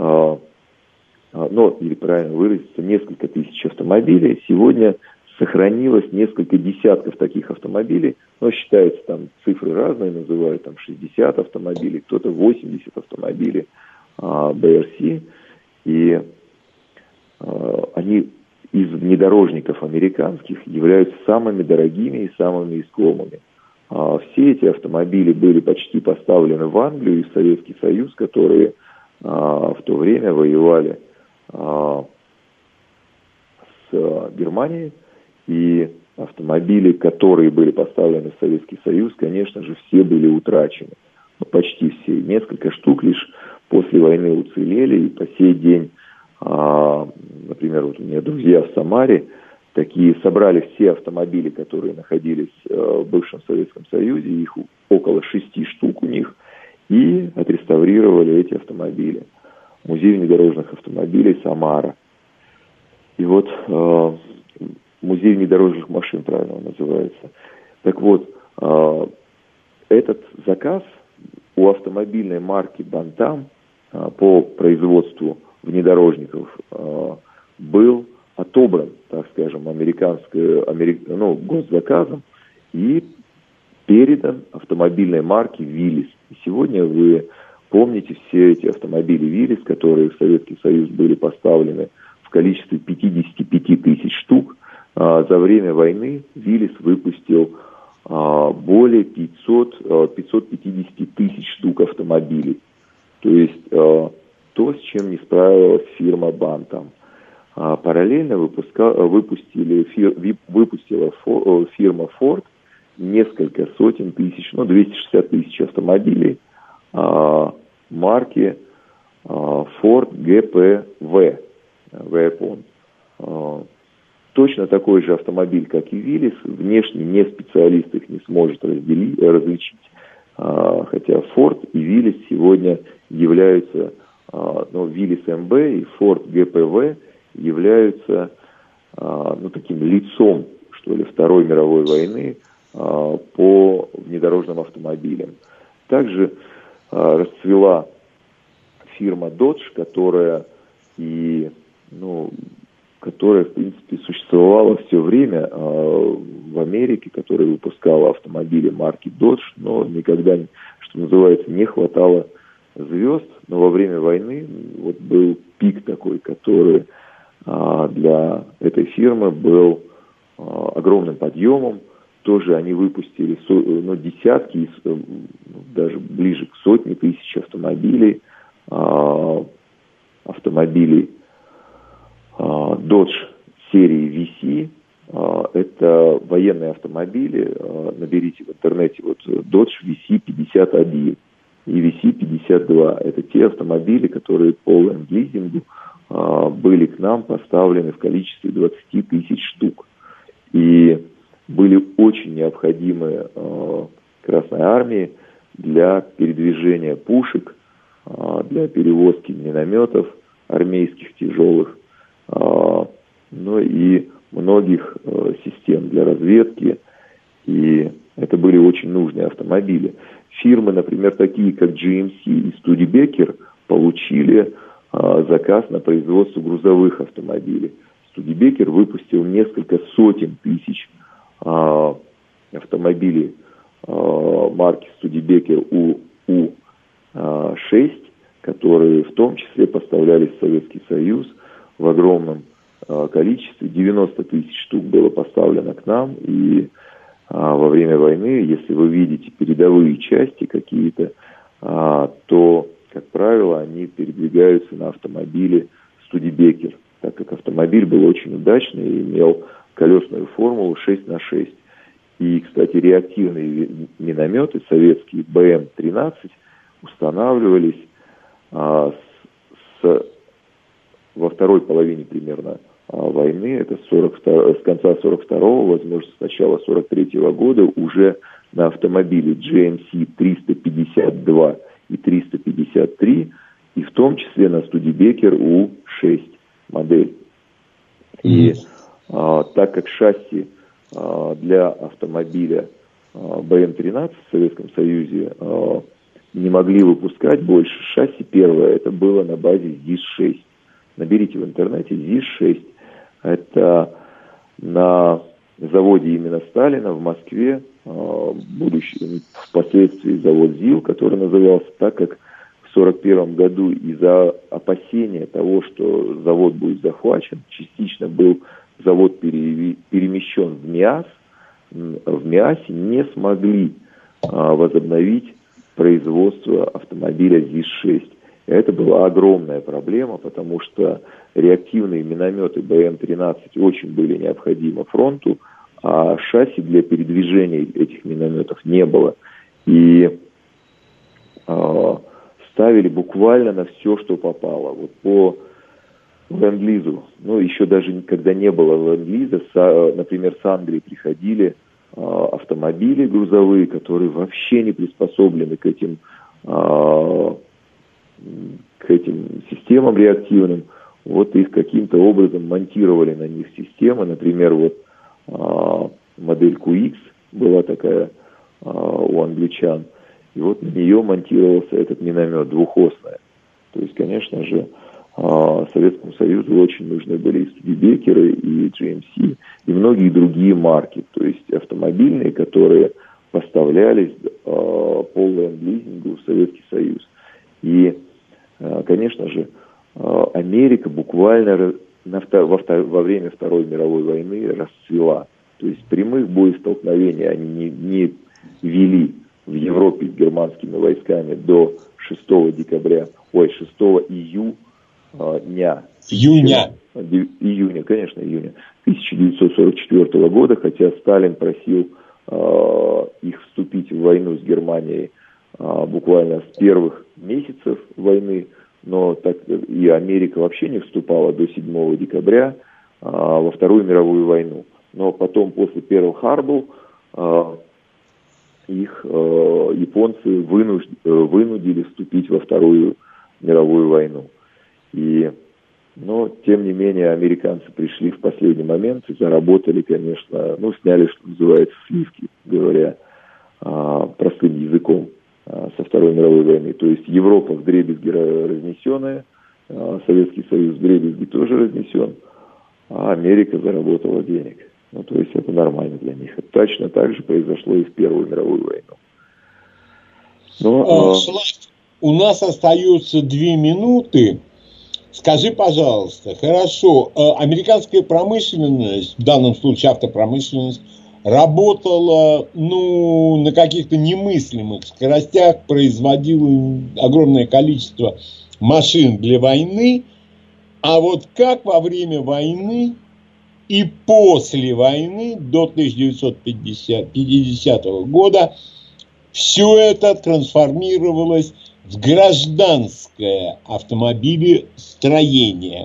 или правильно выразиться, несколько тысяч автомобилей. Сегодня сохранилось несколько десятков таких автомобилей, но считается, там цифры разные, называют там 60 автомобилей, кто-то 80 автомобилей BRC, и они из внедорожников американских являются самыми дорогими и самыми искомыми. Все эти автомобили были почти поставлены в Англию и в Советский Союз, которые в то время воевали с Германией. И автомобили, которые были поставлены в Советский Союз, конечно же, все были утрачены. Почти все. Несколько штук лишь после войны уцелели, и по сей день, например, вот у меня друзья в Самаре, такие собрали все автомобили, которые находились в бывшем Советском Союзе, их около 6 штук у них, и отреставрировали эти автомобили. Музей внедорожных автомобилей «Самара». И вот музей внедорожных машин, правильно он называется. Так вот, этот заказ у автомобильной марки «Бантам» по производству внедорожников был отобран, так скажем, госзаказом и передан автомобильной марке «Виллис». И сегодня вы помните все эти автомобили «Виллис», которые в Советский Союз были поставлены в количестве 55 тысяч штук. За время войны «Виллис» выпустил более 550 тысяч штук автомобилей. То есть то, с чем не справилась фирма «Бантам». Параллельно выпустила фирма «Форд» несколько сотен тысяч, 260 тысяч автомобилей марки Ford GPV. Точно такой же автомобиль, как и «Виллис», внешне не специалист их не сможет различить. Хотя Ford и «Виллис» сегодня являются, «Виллис МБ» и Ford GPV являются таким лицом, что ли, Второй мировой войны по внедорожным автомобилям. Также расцвела фирма Dodge, которая, в принципе, существовала все время в Америке, которая выпускала автомобили марки Dodge, но никогда, что называется, не хватало звезд. Но во время войны был пик такой, который для этой фирмы был огромным подъемом. Тоже они выпустили десятки, даже ближе к сотне тысяч автомобилей Dodge серии VC. Это военные автомобили. Наберите в интернете Dodge VC-51 и VC-52. Это те автомобили, которые по ленд-лизингу были к нам поставлены в количестве 20 тысяч штук. И были очень необходимы Красной Армии для передвижения пушек, для перевозки минометов армейских тяжелых, и многих систем для разведки. И это были очень нужные автомобили. Фирмы, например, такие как GMC и Studebaker, получили заказ на производство грузовых автомобилей. Studebaker выпустил несколько сотен тысяч автомобилей марки Studebaker U6, которые в том числе поставлялись в Советский Союз в огромном количестве. 90 тысяч штук было поставлено к нам, и во время войны, если вы видите передовые части какие-то, то, как правило, они передвигаются на автомобиле Studebaker, так как автомобиль был очень удачный и имел колесную формулу 6х6. И, кстати, реактивные минометы советские БМ-13 устанавливались во второй половине примерно войны, это с конца 42-го, возможно, с начала 43-го года, уже на автомобиле GMC 352 и 353, и в том числе на Studebaker U6 модель. И так как шасси для автомобиля БМ-13 в Советском Союзе не могли выпускать больше, шасси первое, это было на базе ЗИС-6. Наберите в интернете ЗИС-6. Это на заводе именно Сталина в Москве, впоследствии завод ЗИЛ, который назывался так, как в 1941 году из-за опасения того, что завод будет захвачен, частично был завод перемещен в МИАС. В МИАСе не смогли возобновить производство автомобиля ЗИС-6. Это была огромная проблема, потому что реактивные минометы БМ-13 очень были необходимы фронту, а шасси для передвижения этих минометов не было. И ставили буквально на все, что попало. Вот по ленд-лизу, ну, еще даже когда не было ленд-лиза, например, с Англии приходили автомобили грузовые, которые вообще не приспособлены к этим системам реактивным. Вот их каким-то образом монтировали на них системы. Например, вот модель QX была такая у англичан. И вот на нее монтировался этот миномет двухосная. То есть, конечно же, Советскому Союзу очень нужны были и Студебекеры, и GMC, и многие другие марки. То есть автомобильные, которые поставлялись по ленд-лизингу в Советский Союз. И, конечно же, Америка буквально во время Второй мировой войны расцвела. То есть прямых боестолкновений они не вели в Европе с германскими войсками до 6 июня 1944 года, хотя Сталин просил их вступить в войну с Германией буквально с первых месяцев войны, но так и Америка вообще не вступала до 7 декабря во Вторую мировую войну. Но потом, после Перл-Харбор, их японцы вынудили вступить во Вторую мировую войну. Но, тем не менее, американцы пришли в последний момент и заработали, конечно, сняли, что называется, сливки, говоря простым языком, со Второй мировой войны. То есть Европа вдребезги разнесенная, Советский Союз вдребезги тоже разнесен, а Америка заработала денег. То есть это нормально для них. Точно так же произошло и в Первую мировую войну. У нас остается 2 минуты. Скажи, пожалуйста, хорошо, американская промышленность, в данном случае автопромышленность, работала, на каких-то немыслимых скоростях, производила огромное количество машин для войны, а вот как во время войны и после войны, до 1950 года, все это трансформировалось в гражданское автомобилестроение?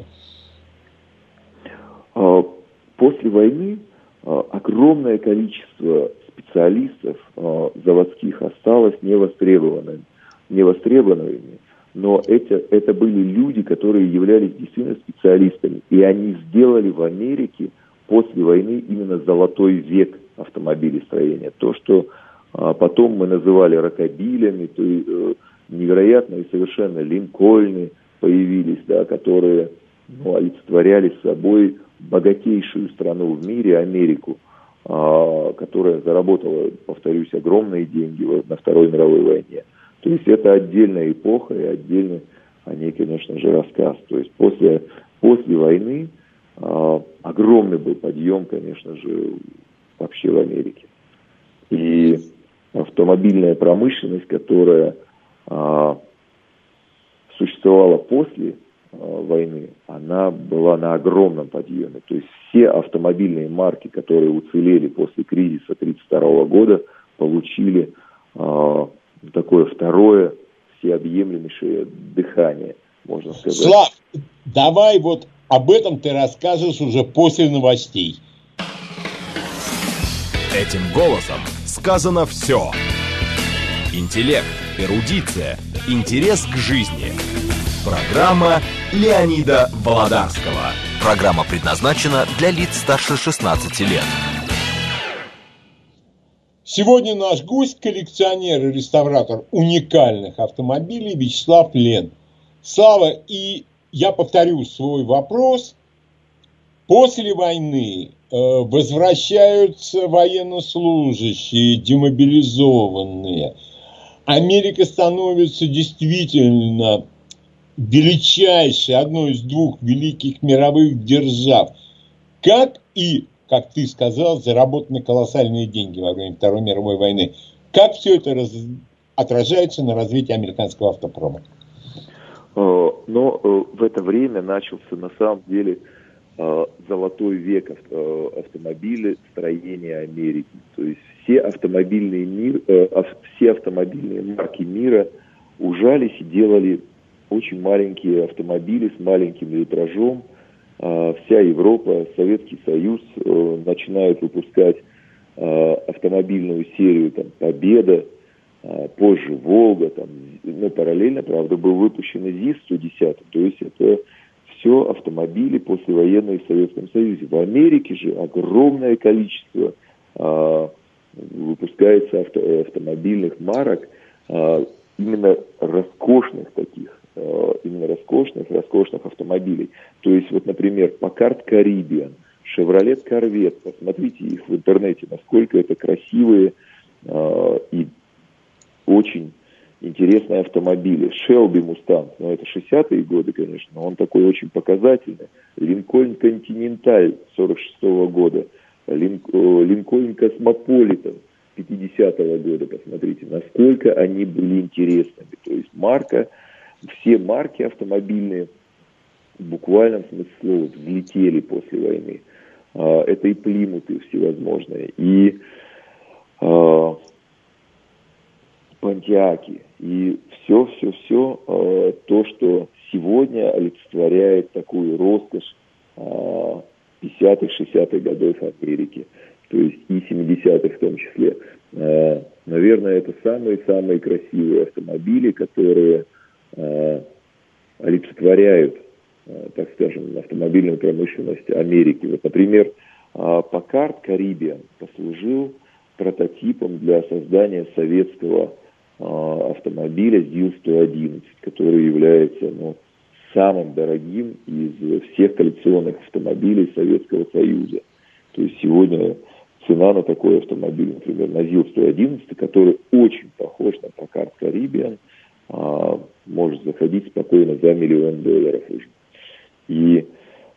После войны огромное количество специалистов заводских осталось невостребованными. Но это были люди, которые являлись действительно специалистами. И они сделали в Америке после войны именно золотой век автомобилестроения. То, что потом мы называли рокобилями, то невероятные совершенно линкольны появились, которые олицетворяли собой богатейшую страну в мире, Америку, которая заработала, повторюсь, огромные деньги на Второй мировой войне. То есть это отдельная эпоха и отдельный о ней, конечно же, рассказ. То есть после войны огромный был подъем, конечно же, вообще в Америке. И автомобильная промышленность, которая существовала после войны, она была на огромном подъеме. То есть все автомобильные марки, которые уцелели после кризиса 1932 года, получили такое второе всеобъемлющее дыхание, можно сказать. Слав, давай вот об этом ты расскажешь уже после новостей. Этим голосом сказано все. Интеллект, эрудиция, интерес к жизни. Программа Леонида Володарского. Программа предназначена для лиц старше 16 лет. Сегодня наш гость – коллекционер и реставратор уникальных автомобилей Вячеслав Лен. Слава, и я повторю свой вопрос. После войны возвращаются военнослужащие, демобилизованные. Америка становится действительно величайшей, одной из 2 великих мировых держав. Как ты сказал, заработаны колоссальные деньги во время Второй мировой войны. Как все это отражается на развитии американского автопрома? Но в это время начался, на самом деле, золотой век автомобилестроения Америки. То есть все автомобильные марки мира ужались и делали очень маленькие автомобили с маленьким литражом. Вся Европа, Советский Союз начинают выпускать автомобильную серию там, «Победа», позже «Волга», там, параллельно, правда, был выпущен ЗИС-110, то есть это все автомобили послевоенные в Советском Союзе. В Америке же огромное количество выпускается автомобильных марок, именно роскошных автомобилей. То есть, вот, например, Packard Caribbean, Chevrolet Corvette, посмотрите их в интернете, насколько это красивые и очень интересные автомобили. Shelby Mustang, это 60-е годы, конечно, он такой очень показательный. Lincoln Continental 46-го года, Lincoln Cosmopolitan 50-го года, посмотрите, насколько они были интересными. То есть все марки автомобильные в буквальном смысле слова взлетели после войны. Это и Плимуты всевозможные, и Понтиаки, и все, то, что сегодня олицетворяет такую роскошь 50-х, 60-х годов Америки, то есть и 70-х в том числе. Наверное, это самые-самые красивые автомобили, которые олицетворяют, так скажем, автомобильную промышленность Америки. Вот, например, Packard Caribbean послужил прототипом для создания советского автомобиля ЗИЛ-111, который является самым дорогим из всех коллекционных автомобилей Советского Союза. То есть сегодня цена на такой автомобиль, например, на ЗИЛ-111, который очень похож на Packard Caribbean, может заходить спокойно за $1 миллион уже. И,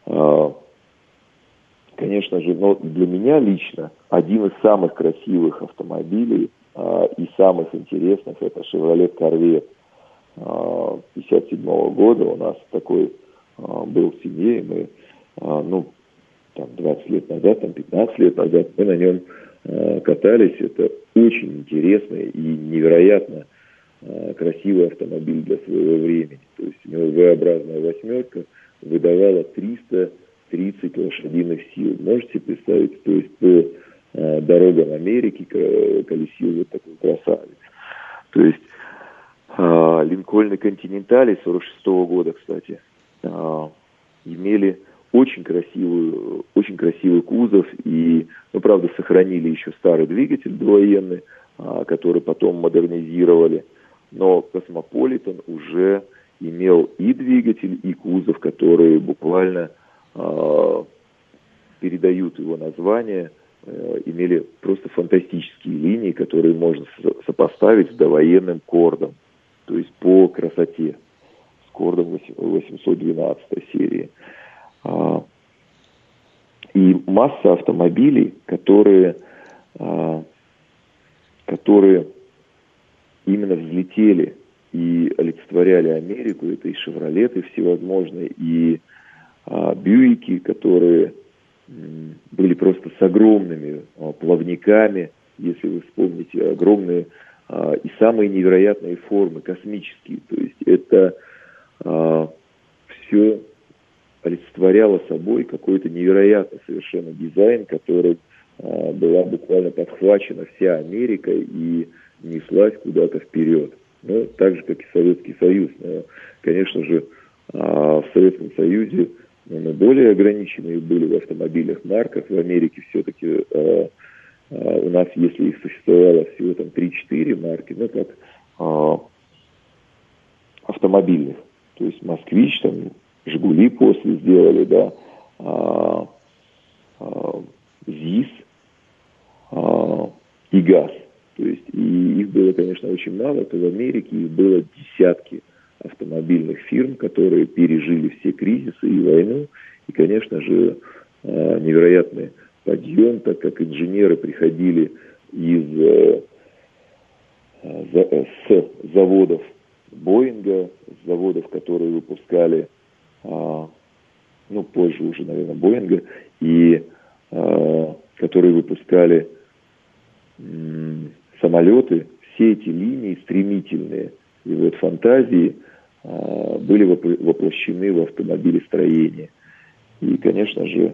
конечно же, для меня лично один из самых красивых автомобилей и самых интересных — это Chevrolet Corvette 57-го года. У нас такой был в семье, и мы, 20 лет назад, 15 лет назад мы на нем катались. Это очень интересный и невероятно красивый автомобиль для своего времени. То есть у него V-образная восьмерка выдавала 330 лошадиных сил. Можете представить? То есть по дорогам Америки колесил вот такой красавец. То есть Линкольны Континентали 46-го года, кстати, имели очень красивый кузов и, правда, сохранили еще старый двигатель довоенный, который потом модернизировали. Но Космополитен уже имел и двигатель, и кузов, которые буквально передают его название, имели просто фантастические линии, которые можно сопоставить с довоенным Кордом, то есть по красоте, с Кордом 812 серии. И масса автомобилей, которые именно взлетели и олицетворяли Америку, это и «Шевролеты» всевозможные, и «Бьюики», которые были просто с огромными плавниками, если вы вспомните, огромные и самые невероятные формы, космические. То есть это все олицетворяло собой какой-то невероятный совершенно дизайн, который была буквально подхвачена вся Америка и неслась куда-то вперед. Так же, как и Советский Союз. Но, конечно же, в Советском Союзе мы более ограниченные были в автомобильных марках. В Америке все-таки у нас, если их существовало всего 3-4 марки, как автомобильных. То есть «Москвич», «Жигули» после сделали, ЗИС и ГАЗ. То есть и их было, конечно, очень мало, то в Америке их было десятки автомобильных фирм, которые пережили все кризисы и войну. И, конечно же, невероятный подъем, так как инженеры приходили с заводов Боинга, с заводов, которые выпускали позже уже, наверное, Боинга, и которые выпускали самолеты, все эти линии стремительные и вот фантазии были воплощены в автомобилестроении. И, конечно же,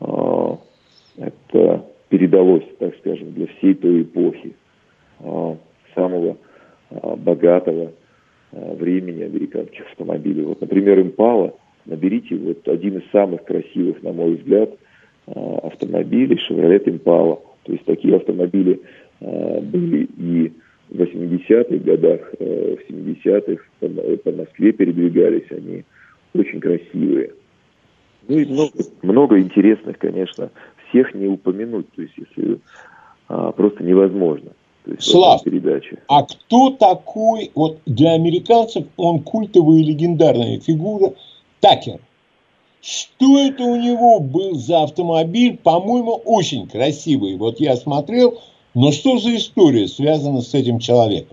это передалось, так скажем, для всей той эпохи самого богатого времени американских автомобилей. Вот, например, Импала, наберите вот один из самых красивых, на мой взгляд, автомобилей, Chevrolet Impala. То есть такие автомобили были и в 80-х годах, в 70-х по Москве передвигались, они очень красивые. Ну и много интересных, конечно, всех не упомянуть, то есть если просто невозможно. То есть, Слав, а кто такой, вот для американцев он культовая и легендарная фигура, Такер? Что это у него был за автомобиль? По-моему, очень красивый. Вот я смотрел, но что за история связана с этим человеком?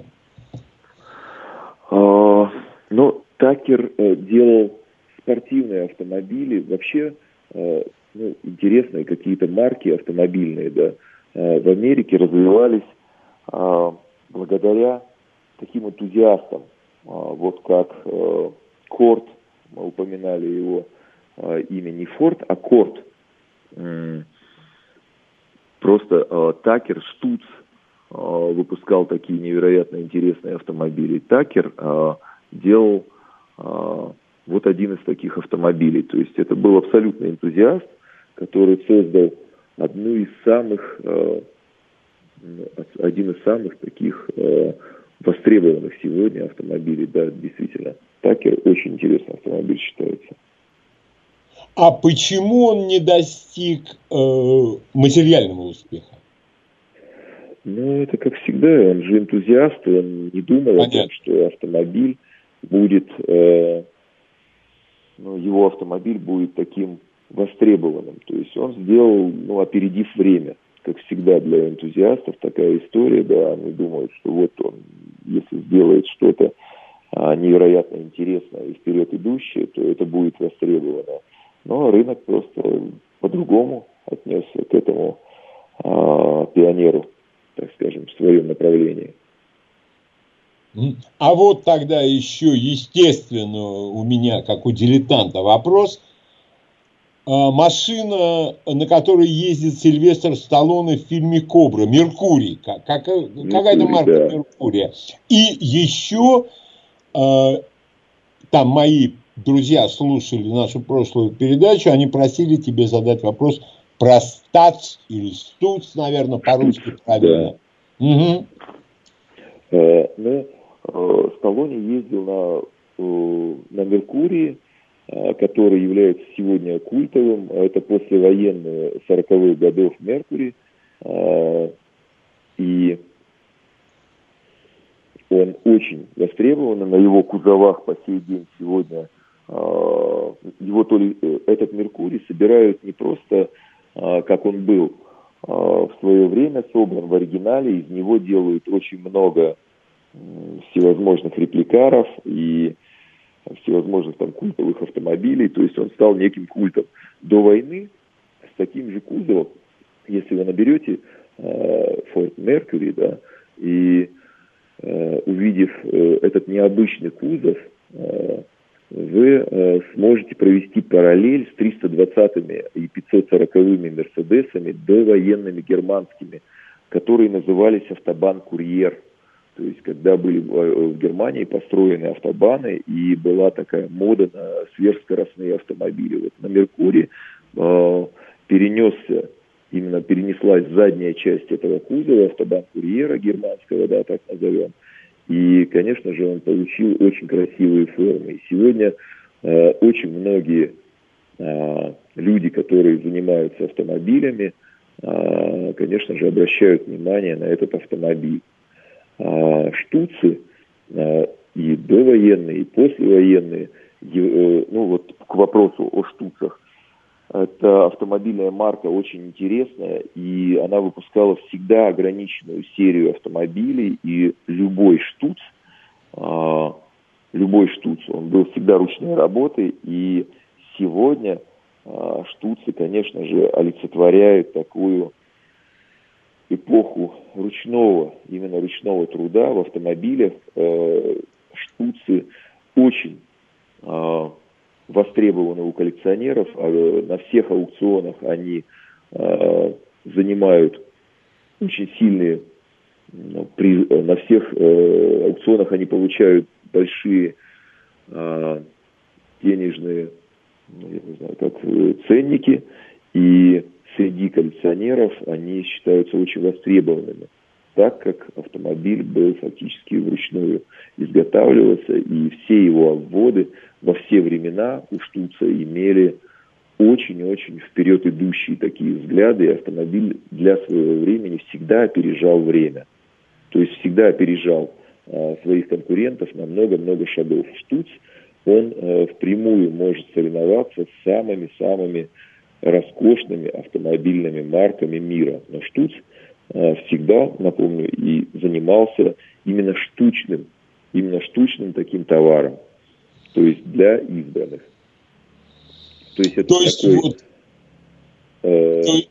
Такер делал спортивные автомобили. Вообще, интересные какие-то марки автомобильные, да, в Америке развивались благодаря таким энтузиастам, вот как Корт, мы упоминали его имя, не Форд, а Корт. Просто Такер, Штуц выпускал такие невероятно интересные автомобили. Такер делал вот один из таких автомобилей. То есть это был абсолютный энтузиаст, который создал один из самых таких востребованных сегодня автомобилей. Да, действительно, Такер очень интересный автомобиль считается. А почему он не достиг материального успеха? Это как всегда, он же энтузиаст, он не думал о том, что автомобиль будет, его автомобиль будет таким востребованным. То есть он сделал, опередив время. Как всегда для энтузиастов такая история, да, они думают, что вот он, если сделает что-то невероятно интересное и вперед идущее, то это будет востребовано. Но рынок просто по-другому отнесся к этому пионеру, так скажем, в своем направлении. А вот тогда еще, естественно, у меня, как у дилетанта, вопрос. Машина, на которой ездит Сильвестр Сталлоне в фильме «Кобра», Меркурий. Какая-то марка, да. Меркурия. И еще там мои друзья слушали нашу прошлую передачу, они просили тебе задать вопрос про СТАЦ или СТУЦ, наверное, по-русски правильно. Да. Сталлоне ездил на Меркурии, который является сегодня культовым. Это послевоенные 40-х годов Меркурий. И он очень востребован. На его кузовах по сей день сегодня этот Меркурий собирают не просто, как он был в свое время собран в оригинале. Из него делают очень много всевозможных репликаров и всевозможных там культовых автомобилей, то есть он стал неким культом. До войны с таким же кузовом, если вы наберете Ford Mercury, да, и увидев этот необычный кузов, вы сможете провести параллель с 320-ми и 540-ми Мерседесами довоенными германскими, которые назывались автобан Курьер. То есть, когда были в Германии построены автобаны, и была такая мода на сверхскоростные автомобили. Вот на Меркурии перенеслась задняя часть этого кузова, автобан Курьера германского, да, так назовем. И, конечно же, он получил очень красивые формы. И сегодня очень многие люди, которые занимаются автомобилями, конечно же, обращают внимание на этот автомобиль. Штуцы и довоенные, и послевоенные, к вопросу о штуцах, это автомобильная марка очень интересная, и она выпускала всегда ограниченную серию автомобилей, и любой штуц, он был всегда ручной работы, и сегодня штуцы, конечно же, олицетворяют такую эпоху именно ручного труда в автомобилях. Штуцы очень востребованы у коллекционеров. На всех аукционах они занимают очень сильные на всех аукционах они получают большие денежные, я не знаю, как ценники, и среди коллекционеров они считаются очень востребованными, так как автомобиль был фактически вручную изготавливался, и все его обводы во все времена у штуца имели очень-очень вперед идущие такие взгляды, и автомобиль для своего времени всегда опережал время. То есть всегда опережал своих конкурентов на много-много шагов. Штуц, он впрямую может соревноваться с самыми-самыми роскошными автомобильными марками мира. Но Штуц всегда, напомню, и занимался именно штучным таким товаром. То есть для избранных. То есть это такой...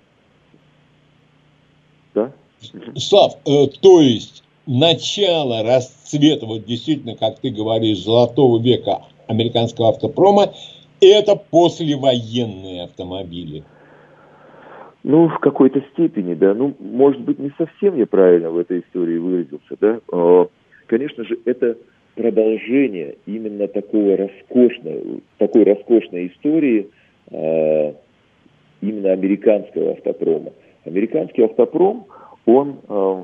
Да? Слав, то есть начало расцвета, вот действительно, как ты говоришь, золотого века американского автопрома, это послевоенные автомобили. Ну, в какой-то степени, да. Ну, может быть, не совсем я правильно в этой истории выразился, да. Конечно же, это продолжение именно такой роскошной истории именно американского автопрома. Американский автопром, он,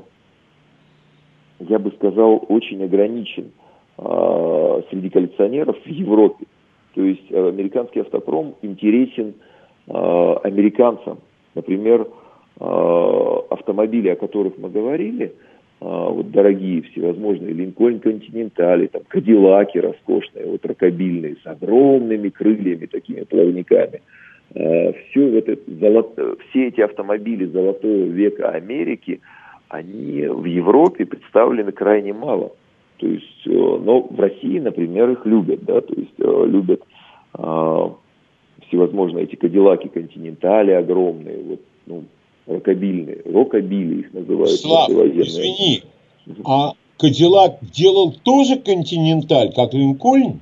я бы сказал, очень ограничен среди коллекционеров в Европе. То есть американский автопром интересен американцам. Например, автомобили, о которых мы говорили, вот дорогие всевозможные Линкольн Континентали, там Кадиллаки роскошные, вот рокобильные, с огромными крыльями, такими плавниками. Все эти автомобили золотого века Америки, они в Европе представлены крайне мало. То есть, но в России, например, их любят, да, то есть любят всевозможные эти Кадиллаки Континентали огромные, вот, ну, рокобили их называют. Слав, извини, а Кадиллак делал тоже Континенталь, как Линкольн?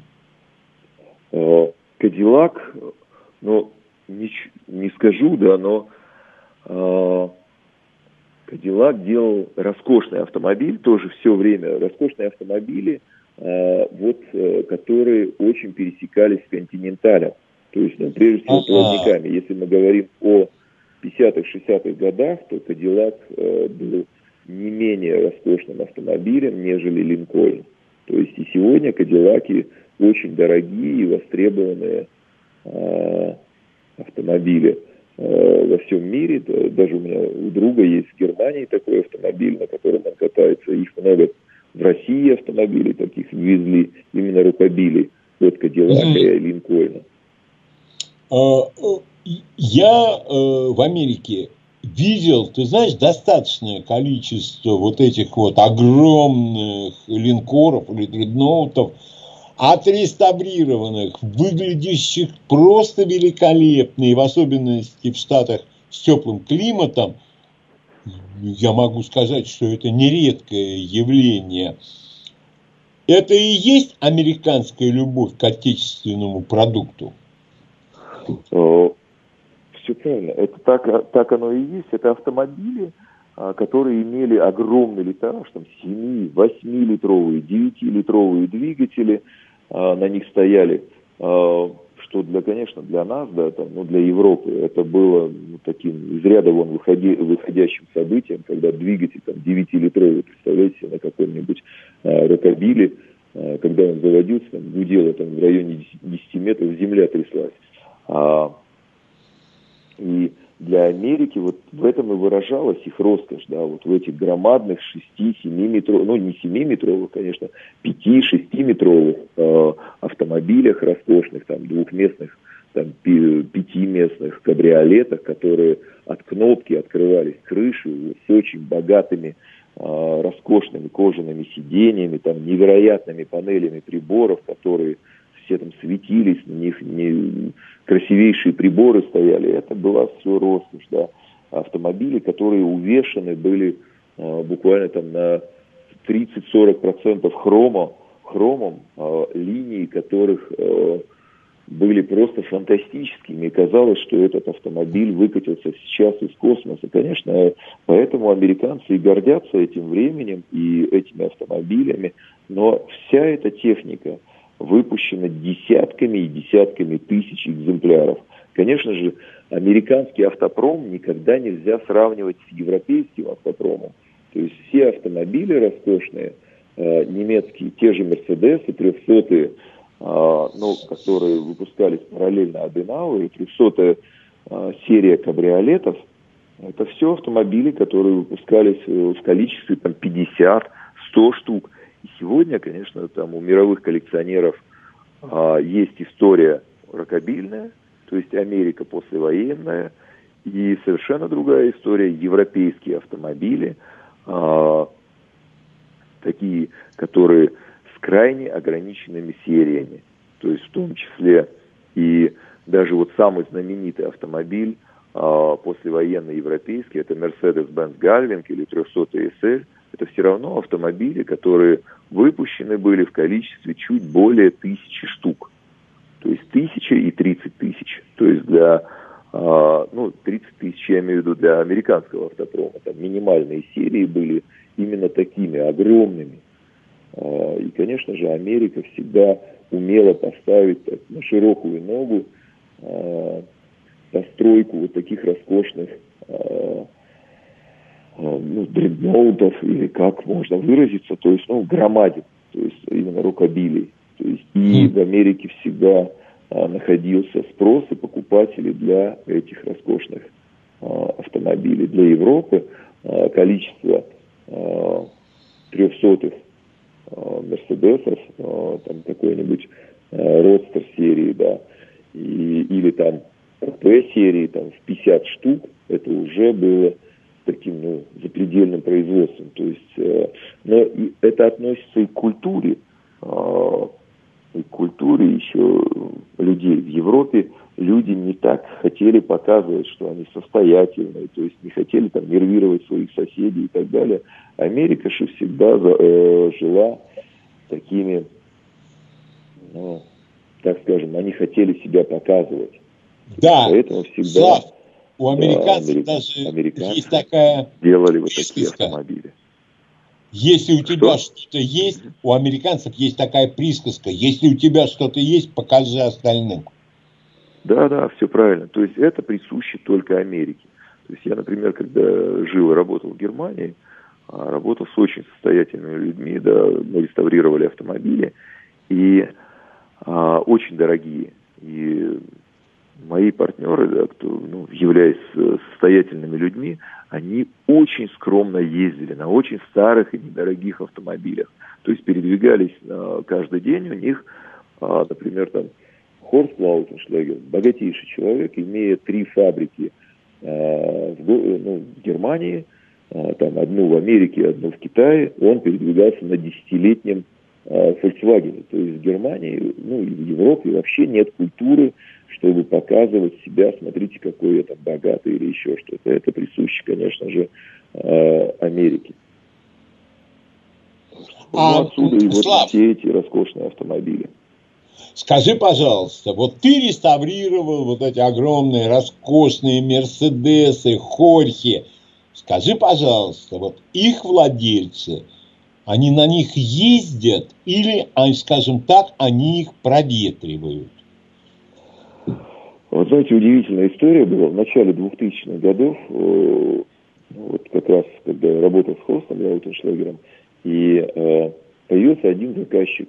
Кадиллак, ну, не скажу, да, но Кадиллак делал роскошный автомобиль, тоже все время роскошные автомобили, которые очень пересекались с Континенталем. То есть, ну, прежде всего, плавниками. Если мы говорим о 50-х, 60-х годах, то Кадиллак был не менее роскошным автомобилем, нежели Линкольн. То есть и сегодня Кадиллаки очень дорогие и востребованные автомобили во всем мире. Даже у меня у друга есть в Германии такой автомобиль, на котором он катается. Их много в России автомобилей таких ввезли, именно рокобили от Кадиллака и Линкольна. Я в Америке видел, ты знаешь, достаточное количество вот этих вот огромных линкоров или дредноутов, отреставрированных, выглядящих просто великолепно, и в особенности в Штатах с теплым климатом. Я могу сказать, что это нередкое явление. Это и есть американская любовь к отечественному продукту? Все правильно. Это так оно и есть. Это автомобили, которые имели огромный литраж, там 7, 8-литровые, 9-литровые двигатели на них стояли, что конечно, для нас, да, для Европы это было таким из ряда вон выходящим событием, когда двигатель 9-литровый, представляете себе, на каком-нибудь рокобиле, когда он заводился, гудело в районе 10 метров, земля тряслась. И для Америки вот в этом и выражалась их роскошь, да, вот в этих громадных 6-7-метровых, ну не 7-метровых, конечно, 5-6-метровых автомобилях роскошных, там двухместных, там 5-местных кабриолетах, которые от кнопки открывались крыши с очень богатыми роскошными кожаными сиденьями, там невероятными панелями приборов, которые все там светились, на них красивейшие приборы стояли. Это была все роскошь, да. Автомобили, которые увешаны были буквально там на 30-40% хромом, линии которых были просто фантастическими. И казалось, что этот автомобиль выкатился сейчас из космоса. Конечно, поэтому американцы и гордятся этим временем и этими автомобилями. Но вся эта техника выпущена десятками и десятками тысяч экземпляров. Конечно же, американский автопром никогда нельзя сравнивать с европейским автопромом. То есть все автомобили роскошные, немецкие, те же Мерседесы, 300-е, которые выпускались параллельно Аденауэру, 300-я серия кабриолетов, это все автомобили, которые выпускались в количестве там 50-100 штук. И сегодня, конечно, там у мировых коллекционеров есть история рокобильная, то есть Америка послевоенная, и совершенно другая история европейские автомобили, такие, которые с крайне ограниченными сериями. То есть в том числе и даже вот самый знаменитый автомобиль послевоенный европейский, это Mercedes-Benz Galvin или 300 SL, это все равно автомобили, которые выпущены были в количестве чуть более 1000 штук. То есть 1000 и 30 тысяч. То есть для 30 тысяч, я имею в виду, для американского автопрома. Там минимальные серии были именно такими, огромными. И, конечно же, Америка всегда умела поставить так, на широкую ногу постройку вот таких роскошных дредноутов, или как можно выразиться, то есть, громадин, то есть именно рокобилей. То есть и в Америке всегда находился спрос и покупатели для этих роскошных автомобилей. Для Европы количество 300-х Мерседесов, там какой-нибудь Родстер серии, да, или там КП серии, там в 50 штук, это уже было таким, запредельным производством. То есть, но и это относится и к культуре еще людей. В Европе люди не так хотели показывать, что они состоятельные, то есть не хотели там нервировать своих соседей и так далее. Америка же всегда жила такими, так скажем, они хотели себя показывать. Да, поэтому всегда у американцев даже есть такая делали вот присказка. Такие автомобили. Если у тебя что-то есть, у американцев есть такая присказка: если у тебя что-то есть, покажи остальным. Да, все правильно. То есть это присуще только Америке. То есть я, например, когда жил и работал в Германии, работал с очень состоятельными людьми, да, мы реставрировали автомобили, и очень дорогие. И мои партнеры, да, кто, являясь состоятельными людьми, они очень скромно ездили на очень старых и недорогих автомобилях. То есть передвигались каждый день. У них, например, там Хорст Лаутеншлегер, богатейший человек, имея 3 фабрики в Германии, там одну в Америке, одну в Китае, он передвигался на 10-летнем Volkswagen. То есть в Германии, и в Европе вообще нет культуры, чтобы показывать себя, смотрите, какой я там богатый или еще что-то. Это присуще, конечно же, Америке. Отсюда и вот все эти роскошные автомобили. Скажи, пожалуйста, вот ты реставрировал вот эти огромные, роскошные Мерседесы, Хорхе. Скажи, пожалуйста, вот их владельцы, они на них ездят или, скажем так, они их проветривают? Вот знаете, удивительная история была в начале 2000-х годов, вот как раз, когда я работал с Хорстом Лаутеншлегером, и появился один заказчик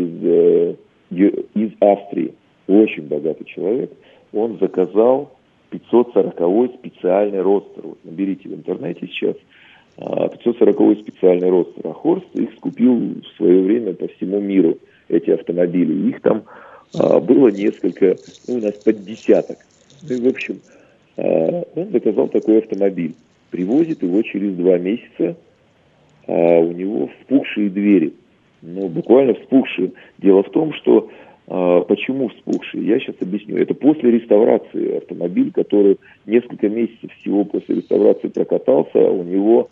из Австрии, очень богатый человек. Он заказал 540-й специальный родстер. Вот наберите в интернете сейчас 540-й специальный родстер. А Хорст их скупил в свое время по всему миру, эти автомобили. Их там было несколько, у нас под десяток. И, в общем, он заказал такой автомобиль. Привозит его через 2 месяца, а у него вспухшие двери. Буквально вспухшие. Дело в том, что Почему вспухший? Я сейчас объясню. Это после реставрации автомобиль, который несколько месяцев всего после реставрации прокатался, у него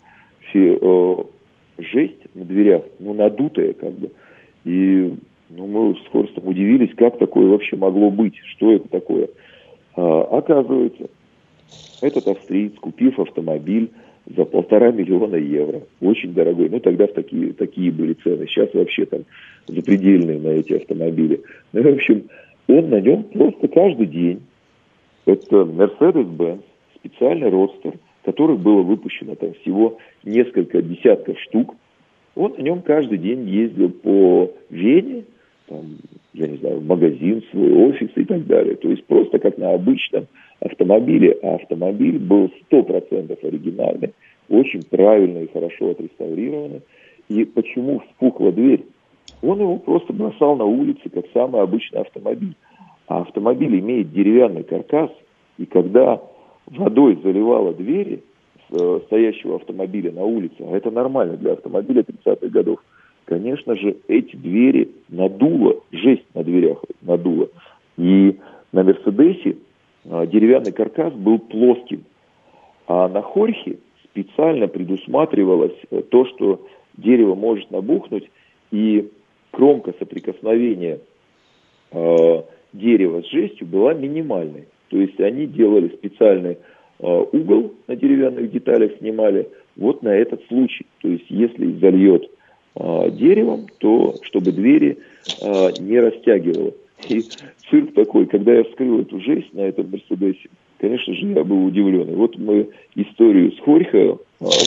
жесть на дверях, надутая как бы. И мы с Хорстом удивились, как такое вообще могло быть, что это такое. Оказывается, этот австриец, купив автомобиль за 1,5 миллиона евро, очень дорогой, тогда такие были цены, сейчас вообще там запредельные на эти автомобили. В общем, он на нем просто каждый день, это Mercedes-Benz, специальный родстер, которых было выпущено там всего несколько десятков штук, он на нем каждый день ездил по Вене, там, я не знаю, в магазин, в свой офис и так далее. То есть просто как на обычном автомобиле. А автомобиль был 100% оригинальный, очень правильно и хорошо отреставрированный. И почему вспухла дверь? Он его просто бросал на улице, как самый обычный автомобиль. А автомобиль имеет деревянный каркас, и когда водой заливало двери стоящего автомобиля на улице, а это нормально для автомобиля 30-х годов, конечно же, эти двери надуло, жесть на дверях надуло. И на Мерседесе деревянный каркас был плоским, а на Хорхе специально предусматривалось то, что дерево может набухнуть, и кромка соприкосновения дерева с жестью была минимальной. То есть они делали специальный угол на деревянных деталях, снимали вот на этот случай. То есть если зальет деревом, то чтобы двери не растягивало. И цирк такой, когда я вскрыл эту жесть на этом Мерседесе, конечно же, я был удивлен. И вот мы историю с Хорхе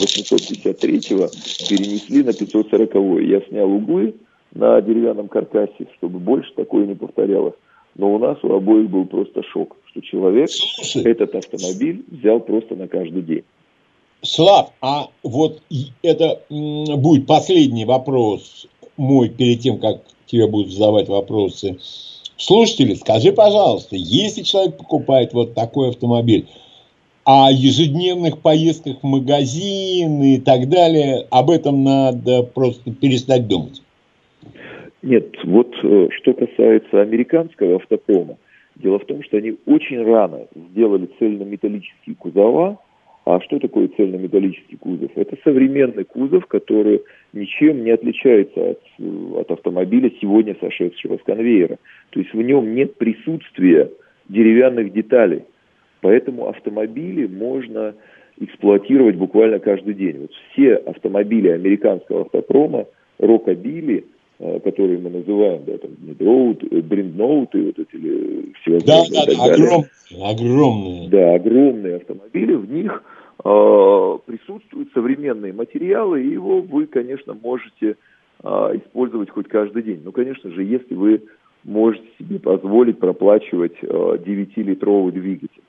853-го перенесли на 540-й. Я снял углы на деревянном каркасе, чтобы больше такое не повторялось. Но у нас у обоих был просто шок, что человек этот автомобиль взял просто на каждый день. Слав, а вот это будет последний вопрос мой перед тем, как тебе будут задавать вопросы слушатели. Скажи, пожалуйста, если человек покупает вот такой автомобиль, о ежедневных поездках в магазин и так далее, об этом надо просто перестать думать? Нет, вот что касается американского автопрома, дело в том, что они очень рано сделали цельнометаллические кузова. А что такое цельнометаллический кузов? Это современный кузов, который ничем не отличается от автомобиля, сегодня сошедшего с конвейера. То есть в нем нет присутствия деревянных деталей. Поэтому автомобили можно эксплуатировать буквально каждый день. Вот все автомобили американского автопрома, рокобили, которые мы называем, да, там, бриндноуты, вот эти всевозможные. Огромные. Да, огромные автомобили, в них присутствуют современные материалы, и его вы, конечно, можете использовать хоть каждый день. Ну, конечно же, если вы можете себе позволить проплачивать 9-литровый двигатель,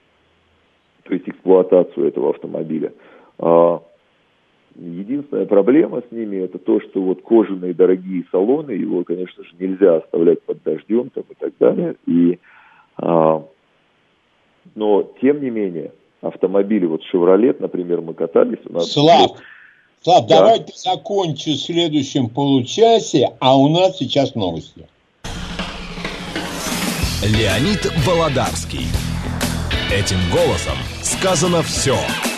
то есть эксплуатацию этого автомобиля. Единственная проблема с ними это то, что вот кожаные дорогие салоны, его, конечно же, нельзя оставлять под дождем там, и так далее. Но, тем не менее, автомобили, вот «Шевролет», например, мы катались. У нас Слав, да. Давай ты закончи в следующем получасе, а у нас сейчас новости. Леонид Володарский. Этим голосом сказано все.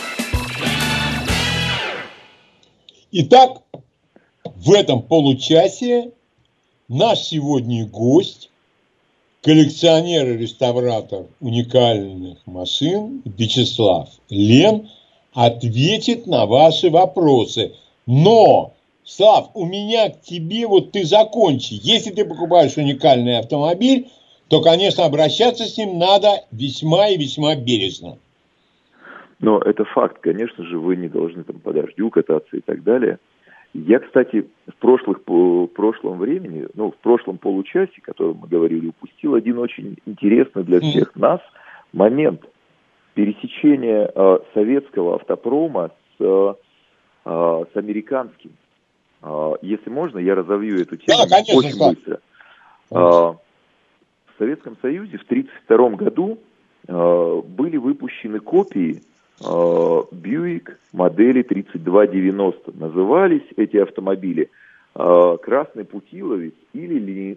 Итак, в этом получасе наш сегодня гость, коллекционер и реставратор уникальных машин Вячеслав Лен, ответит на ваши вопросы. Но, Слав, у меня к тебе, вот ты закончи. Если ты покупаешь уникальный автомобиль, то, конечно, обращаться с ним надо весьма и весьма бережно. Но это факт, конечно же, вы не должны там по дождю кататься и так далее. Я, кстати, в прошлом времени, в прошлом получасе, о котором мы говорили, упустил один очень интересный для всех нас момент пересечения советского автопрома с американским. Если можно, я разовью эту тему очень быстро. В Советском Союзе в 1932 году были выпущены копии Buick модели 3290. Назывались эти автомобили Красный Путиловец или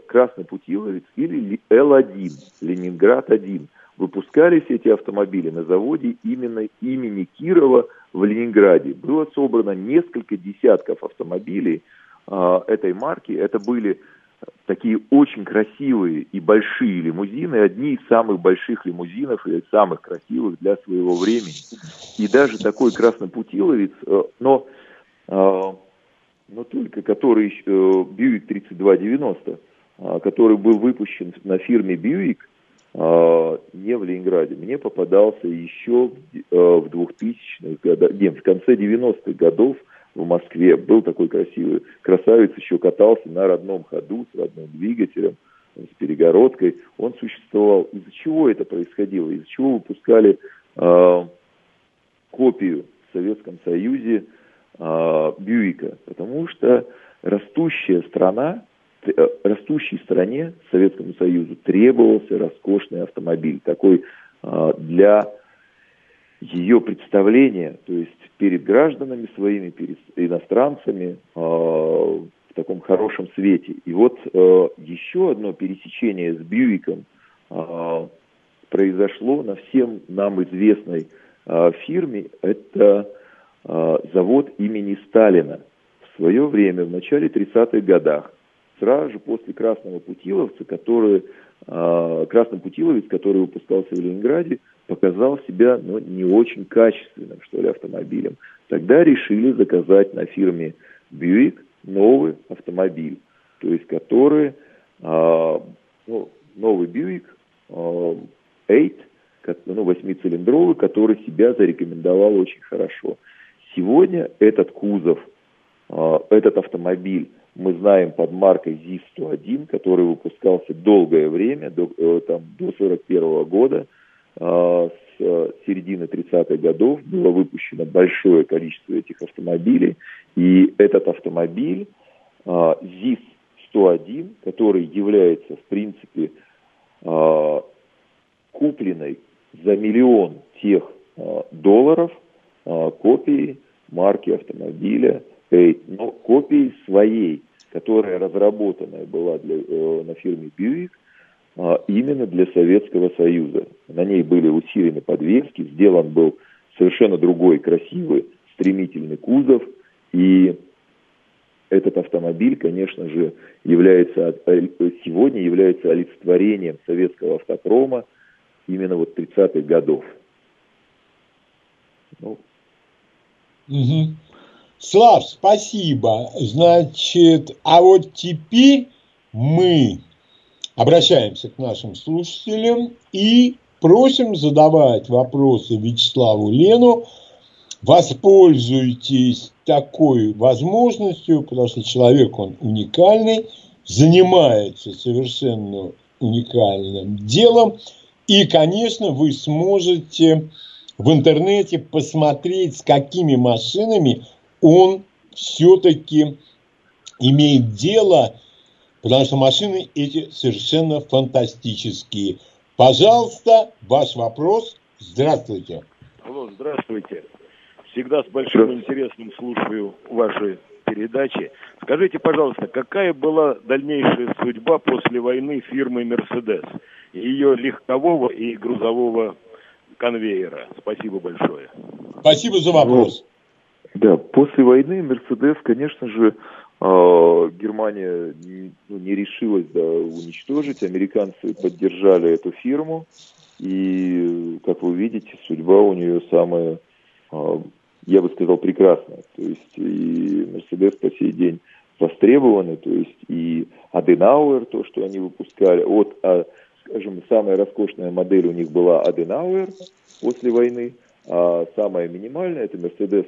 Л1, Ленинград-1. Выпускались эти автомобили на заводе имени Кирова в Ленинграде. Было собрано несколько десятков автомобилей этой марки. Это были такие очень красивые и большие лимузины, одни из самых больших лимузинов и самых красивых для своего времени. И даже такой краснопутиловец, но только который Buick 3290, который был выпущен на фирме Buick, не в Ленинграде. Мне попадался еще в 2000-х годах, в конце 90-х годов в Москве. Был такой красивый красавец, еще катался на родном ходу, с родным двигателем, с перегородкой. Он существовал. Из-за чего это происходило? Из-за чего выпускали копию в Советском Союзе Бьюика? Потому что растущей стране, Советскому Союзу, требовался роскошный автомобиль. Такой для ее представления, то есть перед гражданами своими, перед иностранцами, в таком хорошем свете. И вот еще одно пересечение с Бьюиком произошло на всем нам известной фирме. Это завод имени Сталина. В свое время, в начале 30-х годах, сразу же после Красный Путиловец, который выпускался в Ленинграде, показал себя не очень качественным, автомобилем. Тогда решили заказать на фирме Buick новый автомобиль, то есть который новый Buick 8, 8-цилиндровый, который себя зарекомендовал очень хорошо. Сегодня этот кузов, этот автомобиль мы знаем под маркой ЗИС-101, который выпускался долгое время, до 1941 года. С середины 30-х годов было выпущено большое количество этих автомобилей. И этот автомобиль ЗИС-101, который является, в принципе, купленной за $1 000 000 копией марки автомобиля, но копией своей, которая разработанная была на фирме Buick, именно для Советского Союза. На ней были усилены подвески, сделан был совершенно другой, красивый, стремительный кузов. И этот автомобиль, конечно же, сегодня является олицетворением советского автопрома именно 30-х годов. Слав, спасибо. Значит, а вот теперь мы обращаемся к нашим слушателям и просим задавать вопросы Вячеславу Лену. Воспользуйтесь такой возможностью, потому что человек, он уникальный, занимается совершенно уникальным делом. И, конечно, вы сможете в интернете посмотреть, с какими машинами он все-таки имеет дело, потому что машины эти совершенно фантастические. Пожалуйста, ваш вопрос. Здравствуйте. Алло, здравствуйте. Всегда с большим интересом слушаю ваши передачи. Скажите, пожалуйста, какая была дальнейшая судьба после войны фирмы «Мерседес», ее легкового и грузового конвейера? Спасибо большое. Спасибо за вопрос. Да, после войны «Мерседес», конечно же, Германия не решилась уничтожить. Американцы поддержали эту фирму. И, как вы видите, судьба у нее самая, я бы сказал, прекрасная. То есть и «Мерседес» по сей день востребованы. То есть и Аденауэр, то, что они выпускали. Скажем, самая роскошная модель у них была Аденауэр после войны. А самая минимальная, это Mercedes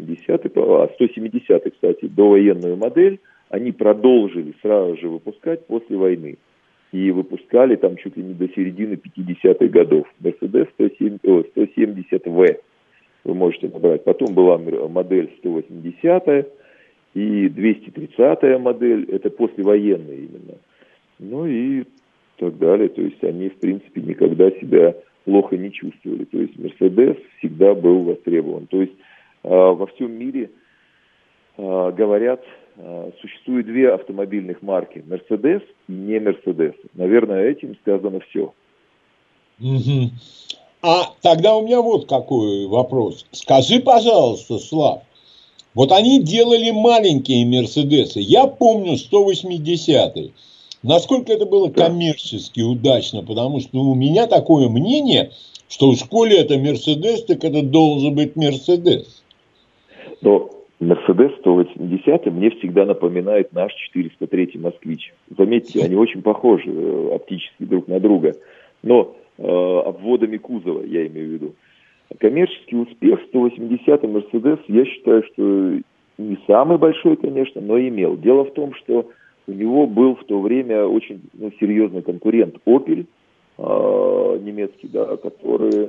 170, кстати, довоенную модель, они продолжили сразу же выпускать после войны. И выпускали там чуть ли не до середины 50-х годов. Mercedes 170V вы можете набрать. Потом была модель 180 и 230 модель, это послевоенная именно. Ну и так далее. То есть они, в принципе, никогда себя плохо не чувствовали. То есть Мерседес всегда был востребован. То есть во всем мире говорят, существует две автомобильных марки, Mercedes и не Mercedes. Наверное, этим сказано все. Угу. А тогда у меня вот какой вопрос. Скажи, пожалуйста, Слав, вот они делали маленькие Мерседесы. Я помню 180-й. Насколько это было коммерчески удачно? Потому что у меня такое мнение, что в школе это Мерседес, так это должен быть Мерседес. Но Мерседес 180 мне всегда напоминает наш 403 Москвич. Заметьте, они очень похожи оптически друг на друга. Но обводами кузова, я имею в виду. Коммерческий успех 180 Мерседес, я считаю, что не самый большой, конечно, но имел. Дело в том, что у него был в то время очень серьезный конкурент Opel, немецкий, да, который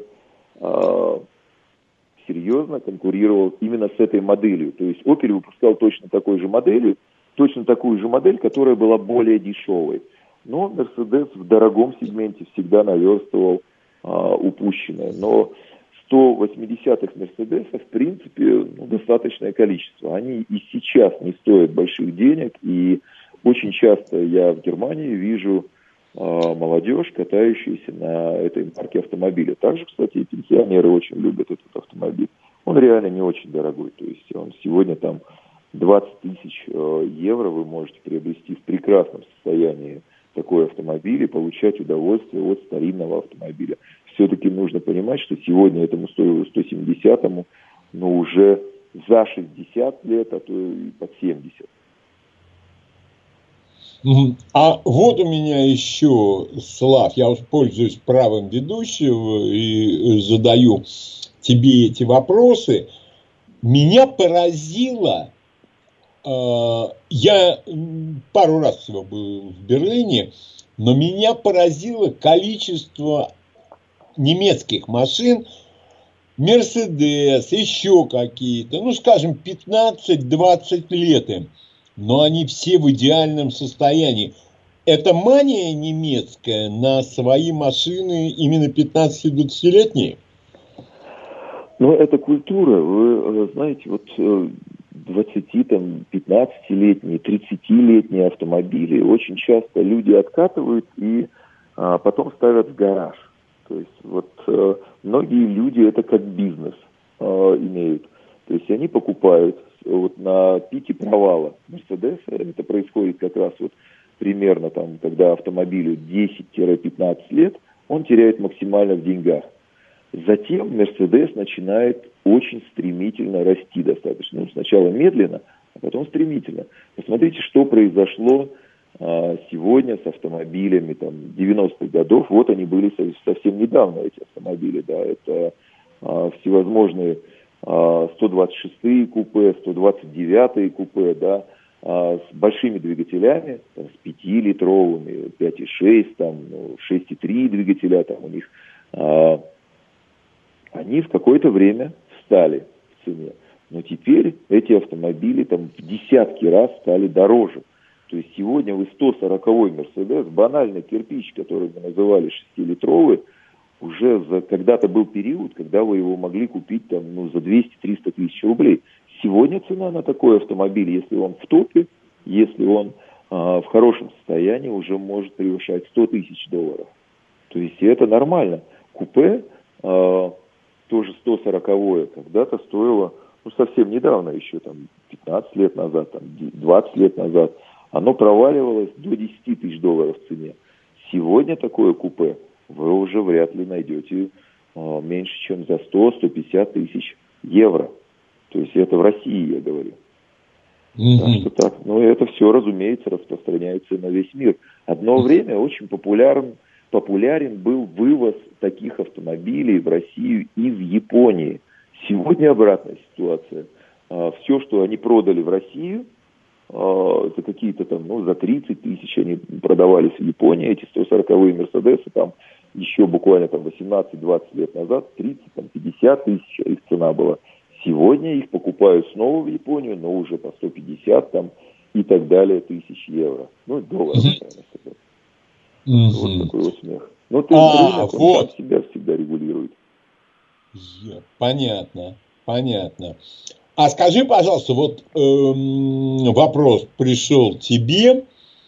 серьезно конкурировал именно с этой моделью. То есть Opel выпускал точно такую же модель, которая была более дешевой. Но Mercedes в дорогом сегменте всегда наверстывал упущенное. Но 180-х Мерседесов, в принципе, достаточное количество. Они и сейчас не стоят больших денег, и очень часто я в Германии вижу молодежь, катающаяся на этой марке автомобиля. Также, кстати, и пенсионеры очень любят этот автомобиль. Он реально не очень дорогой. То есть он сегодня там 20 тысяч евро вы можете приобрести в прекрасном состоянии такой автомобиль и получать удовольствие от старинного автомобиля. Все-таки нужно понимать, что сегодня этому 170-му, уже за 60 лет, а то и под 70. А вот у меня еще, Слав, я пользуюсь правом ведущего и задаю тебе эти вопросы. Меня поразило, я пару раз всего был в Берлине, но меня поразило количество немецких машин, Мерседес, еще какие-то, скажем, 15-20 лет им, но они все в идеальном состоянии. Это мания немецкая на свои машины именно 15-20-летние? Это культура. Вы знаете, 15-летние, 30-летние автомобили очень часто люди откатывают и потом ставят в гараж. То есть многие люди это как бизнес имеют. То есть они покупают на пике провала Мерседеса, это происходит как раз примерно когда автомобилю 10-15 лет, он теряет максимально в деньгах. Затем Мерседес начинает очень стремительно расти достаточно. Сначала медленно, а потом стремительно. Посмотрите, что произошло сегодня с автомобилями 90-х годов. Вот они были совсем недавно, эти автомобили. Да, это всевозможные 126-е купе, 129-е купе, да, с большими двигателями, с 5-литровыми, 5,6, 6,3 двигателя у них. Они в какое-то время встали в цене. Но теперь эти автомобили в десятки раз стали дороже. То есть сегодня вы 140-й Мерседес, банальный кирпич, который мы называли 6-литровый, уже когда-то был период, когда вы его могли купить за 200-300 тысяч рублей. Сегодня цена на такой автомобиль, если он в топе, если он в хорошем состоянии, уже может превышать 100 тысяч долларов. То есть это нормально. Купе, тоже 140-е, когда-то стоило, совсем недавно еще, 15 лет назад, 20 лет назад, оно проваливалось до 10 тысяч долларов в цене. Сегодня такое купе вы уже вряд ли найдете меньше, чем за 100-150 тысяч евро. То есть это в России, я говорю. Так что так. Это все, разумеется, распространяется на весь мир. Одно время очень популярен был вывоз таких автомобилей в Россию из Японии. Сегодня обратная ситуация. Все, что они продали в Россию, это какие-то за 30 тысяч они продавались в Японии, эти 140-е Мерседесы, еще буквально 18-20 лет назад 30-50 тысяч их цена была. Сегодня их покупают снова в Японию, но уже по 150 и так далее тысяч евро. Долларов, правильно сказать. Вот такой смех. Рынок, он себя всегда регулирует. Понятно. А скажи, пожалуйста, вот вопрос пришел тебе.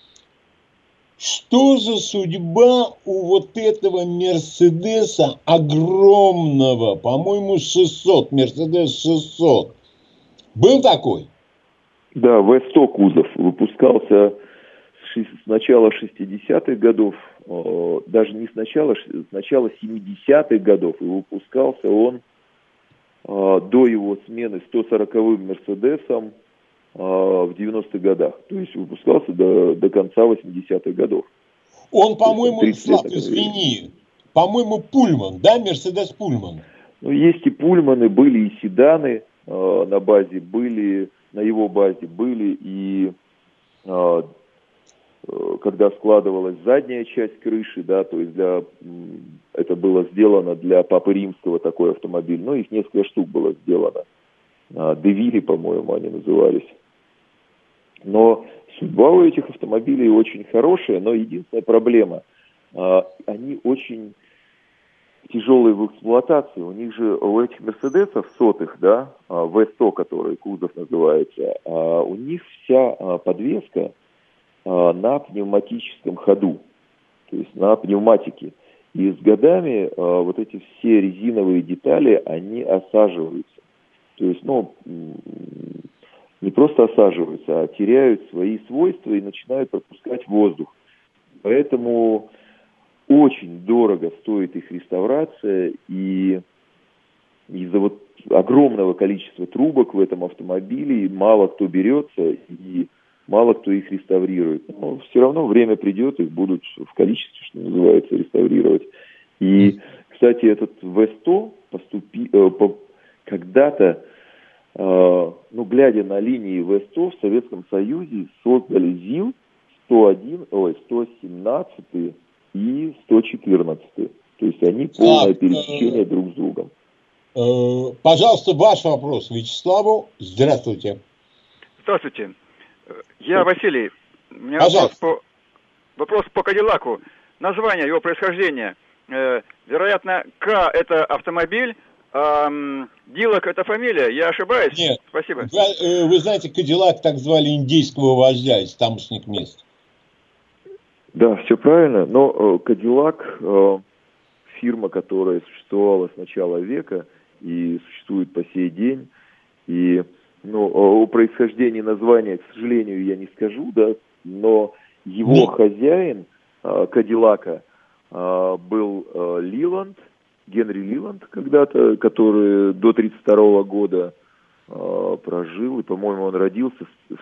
Что за судьба у вот этого Мерседеса огромного, по-моему, 600, Мерседес 600? Был такой? Да, В100 кузов выпускался с начала 60-х годов, даже не с начала 70-х годов, и выпускался он до его смены 140-м Мерседесом в 90-х годах. То есть выпускался до конца 80-х годов. Он, по-моему, Слав, извини, по-моему, Пульман, да, Мерседес Пульман? Ну, есть и Пульманы, были и седаны на базе, на его базе были и когда складывалась задняя часть крыши, да, то есть это было сделано для Папы Римского такой автомобиль, но их несколько штук было сделано. Девили, по-моему, они назывались. Но судьба у этих автомобилей очень хорошая, но единственная проблема, они очень тяжелые в эксплуатации. У них же, у этих Мерседесов сотых, да, В100, который кузов называется, у них вся подвеска на пневматическом ходу, то есть на пневматике. И с годами вот эти все резиновые детали, они осаживаются. То есть, не просто осаживаются, а теряют свои свойства и начинают пропускать воздух. Поэтому очень дорого стоит их реставрация, и из-за вот огромного количества трубок в этом автомобиле мало кто берется и мало кто их реставрирует. Но все равно время придет, их будут в количестве, что называется, реставрировать. И, кстати, этот В100 когда-то, глядя на линии В100 в Советском Союзе, создали ЗИЛ-101, 117 и 114. То есть они полное пересечение друг с другом. Пожалуйста, ваш вопрос Вячеславу. Здравствуйте. Здравствуйте. Я Василий. У меня вопрос по Кадиллаку. Название, его происхождение. Вероятно, К – это автомобиль, а Дилак – это фамилия. Я ошибаюсь? Нет. Спасибо. Вы знаете, Кадиллак так звали индейского вождя из тамошних мест. Да, все правильно. Но Кадиллак – фирма, которая существовала с начала века и существует по сей день. И о происхождении названия, к сожалению, я не скажу, да, но его хозяин Кадиллака был Лиланд, Генри Лиланд когда-то, который до 1932 года прожил, и, по-моему, он родился в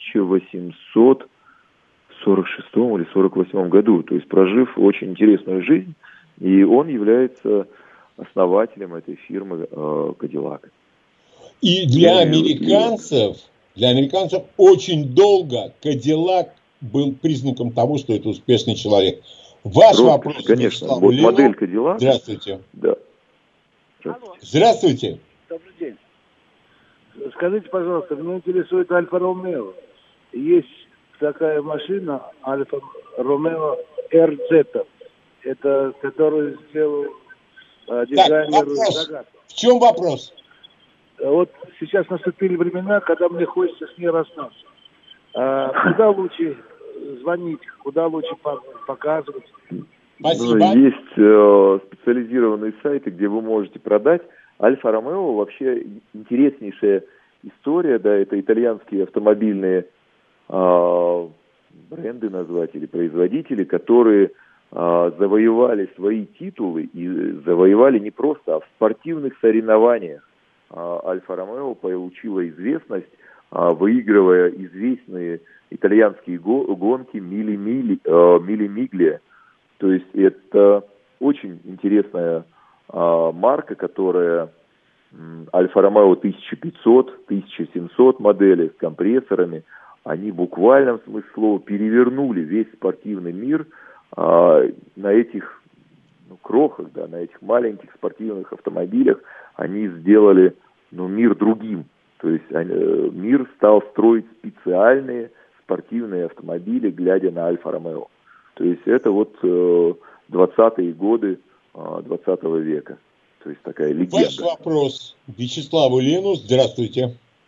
1846 или 1848 году, то есть прожив очень интересную жизнь, и он является основателем этой фирмы Кадиллак. И для американцев очень долго Кадиллак был признаком того, что это успешный человек. Ваш вопрос, конечно. Вячеслав Вот Ленов. модель Кадиллак. Здравствуйте. Да. Здравствуйте. Добрый день. Скажите, пожалуйста, меня интересует Альфа Ромео. Есть такая машина Альфа Ромео RZ. Это которую сделал дизайнер Загато. В чем вопрос? Вот сейчас наступили времена, когда мне хочется с ней расстаться. Куда лучше звонить, куда лучше показывать? Спасибо. Есть специализированные сайты, где вы можете продать. Альфа-Ромео вообще интереснейшая история, да, это итальянские автомобильные бренды назвать или производители, которые завоевали свои титулы и завоевали не просто, а в спортивных соревнованиях. Альфа-Ромео получила известность, выигрывая известные итальянские гонки Мили Миглия. То есть это очень интересная марка, которая Альфа-Ромео 1500, 1700 модели с компрессорами, они буквально в смысле слова перевернули весь спортивный мир на этих крохах, да, на этих маленьких спортивных автомобилях. Они сделали мир другим. То есть мир стал строить специальные спортивные автомобили, глядя на Альфа-Ромео. То есть это вот 20-е годы 20 века. То есть такая легенда. Ваш вопрос Вячеславу Лену. Здравствуйте.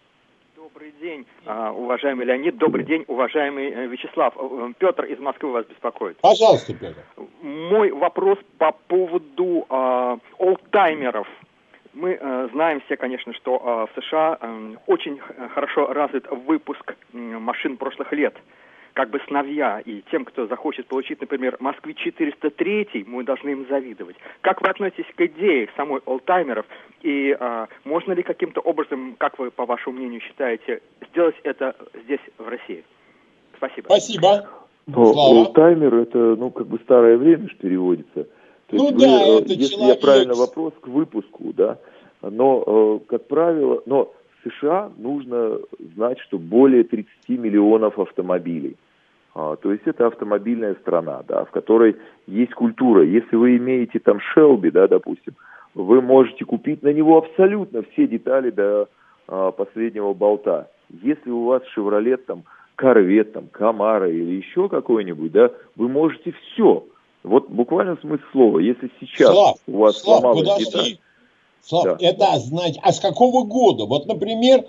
Добрый день, уважаемый Леонид. Добрый день, уважаемый Вячеслав. Петр из Москвы вас беспокоит. Пожалуйста, Петр. Мой вопрос по поводу олдтаймеров. Мы знаем все, конечно, что в США очень хорошо развит выпуск машин прошлых лет, как бы сновья, и тем, кто захочет получить, например, Москвич-403, мы должны им завидовать. Как вы относитесь к идее самой олдтаймеров, и можно ли каким-то образом, как вы, по вашему мнению, считаете, сделать это здесь, в России? Спасибо. Спасибо. Олдтаймер — это, как бы старое время, что переводится. То есть это если человек. я правильно вопрос к выпуску, да, но, как правило, в США нужно знать, что более 30 миллионов автомобилей. То есть это автомобильная страна, да, в которой есть культура. Если вы имеете там Шелби, да, допустим, вы можете купить на него абсолютно все детали до последнего болта. Если у вас Шевролет, там, Корвет, там, Камаро или еще какой-нибудь, да, вы можете все. Вот буквально смысл слова. Если сейчас у вас сломалась деталь... Слав, да. это знать, а с какого года? Вот, например,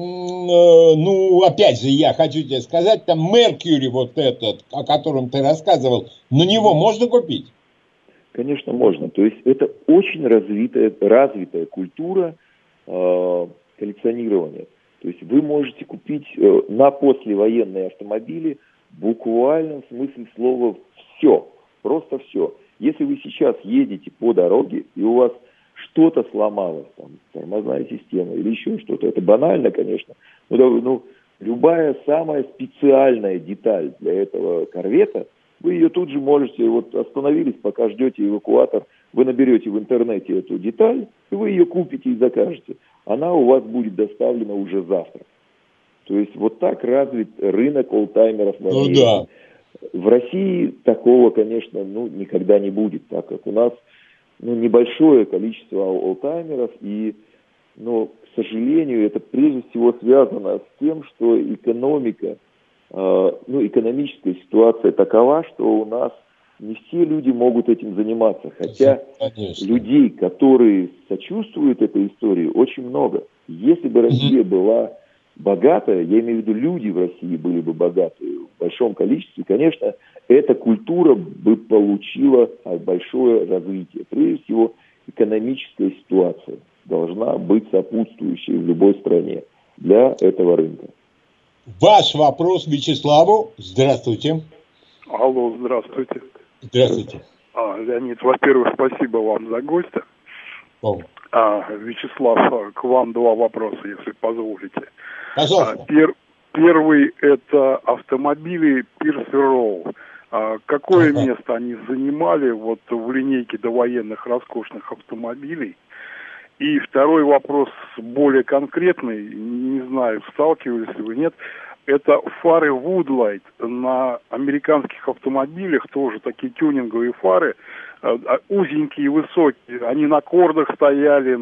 опять же, я хочу тебе сказать, там Меркьюри вот этот, о котором ты рассказывал, на него можно купить? Конечно, можно. То есть это очень развитая культура коллекционирования. То есть вы можете купить на послевоенные автомобили в буквальном смысле слова все, просто все. Если вы сейчас едете по дороге и у вас что-то сломалось, там, тормозная система или еще что-то, это банально, конечно, но любая самая специальная деталь для этого корвета, вы ее тут же можете, остановились, пока ждете эвакуатор, вы наберете в интернете эту деталь, и вы ее купите и закажете. Она у вас будет доставлена уже завтра. То есть вот так развит рынок олдтаймеров в Америке. Да. В России такого, конечно, никогда не будет, так как у нас небольшое количество олдтаймеров, и, к сожалению, это прежде всего связано с тем, что экономическая ситуация такова, что у нас не все люди могут этим заниматься, хотя людей, которые сочувствуют этой истории, очень много. Если бы Россия была богатая, я имею в виду, люди в России были бы богатые в большом количестве, конечно, эта культура бы получила большое развитие. Прежде всего, экономическая ситуация должна быть сопутствующей в любой стране для этого рынка. Ваш вопрос Вячеславу. Здравствуйте. Алло, здравствуйте. Здравствуйте. Леонид, во-первых, спасибо вам за гостя. Вячеслав, к вам два вопроса, если позволите. Пожалуйста. Первый – это автомобили Pierce Row. Какое место они занимали в линейке довоенных роскошных автомобилей? И второй вопрос более конкретный, не знаю, сталкивались ли вы, нет. Это фары Woodlight на американских автомобилях, тоже такие тюнинговые фары, узенькие, высокие, они на кордах стояли,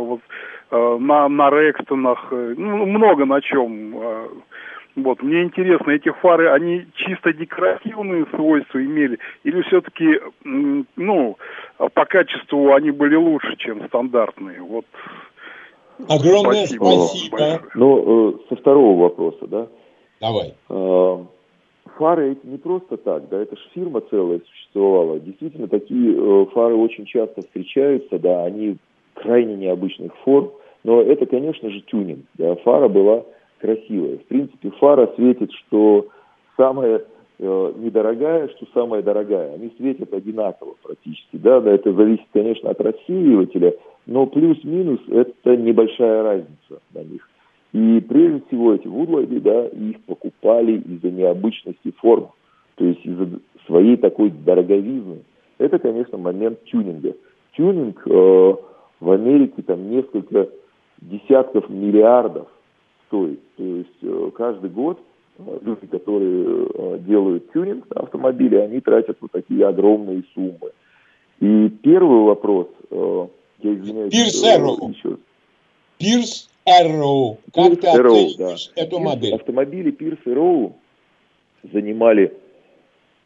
на Рекстонах, много на чем. Мне интересно, эти фары, они чисто декоративные свойства имели, или все-таки, по качеству они были лучше, чем стандартные? Огромное спасибо. Со второго вопроса, да? Давай. Фары эти не просто так, да, это же фирма целая существовала. Действительно, такие фары очень часто встречаются, да, они крайне необычных форм, но это, конечно же, тюнинг, да, фара была красивая. В принципе, фара светит, что самая недорогая, что самая дорогая. Они светят одинаково практически, да, это зависит, конечно, от рассеивателя, но плюс-минус это небольшая разница на них. И прежде всего эти Woodlight, да, их покупали из-за необычности форм, то есть из-за своей такой дороговизны. Это, конечно, момент тюнинга. Тюнинг в Америке там несколько десятков миллиардов стоит. То есть каждый год люди, которые делают тюнинг на автомобиле, они тратят такие огромные суммы. И первый вопрос, я извиняюсь, еще раз. Pierce Arrow. Как ты оцениваешь эту модель? Автомобили Pierce Arrow занимали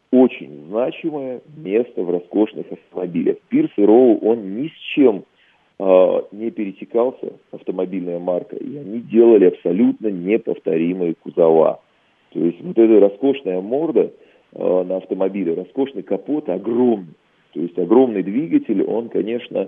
очень значимое место в роскошных автомобилях. Pierce Arrow, он ни с чем не пересекался, автомобильная марка, и они делали абсолютно неповторимые кузова. То есть вот эта роскошная морда на автомобиле, роскошный капот огромный. То есть огромный двигатель, он, конечно,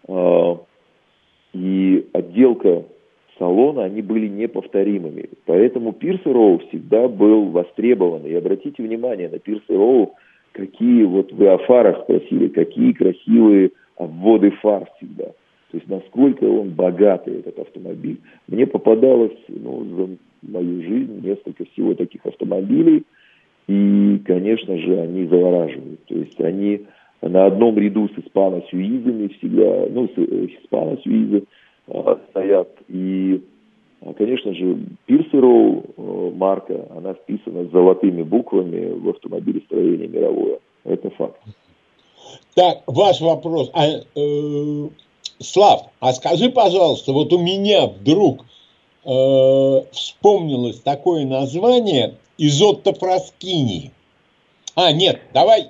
и отделка салона, они были неповторимыми. Поэтому Pierce Arrow всегда был востребован. И обратите внимание на Pierce Arrow, какие вот вы о фарах спросили, какие красивые обводы фар всегда. То есть насколько он богатый, этот автомобиль. Мне попадалось за мою жизнь несколько всего таких автомобилей. И, конечно же, они завораживают. То есть они на одном ряду с испано-сюизами всегда, испано-сюизы стоят. И, конечно же, Pierce Arrow марка, она вписана золотыми буквами в автомобилестроение мировое. Это факт. Так, ваш вопрос. Слав, а скажи, пожалуйста, вот у меня вдруг вспомнилось такое название Изотто Фраскини. Нет, давай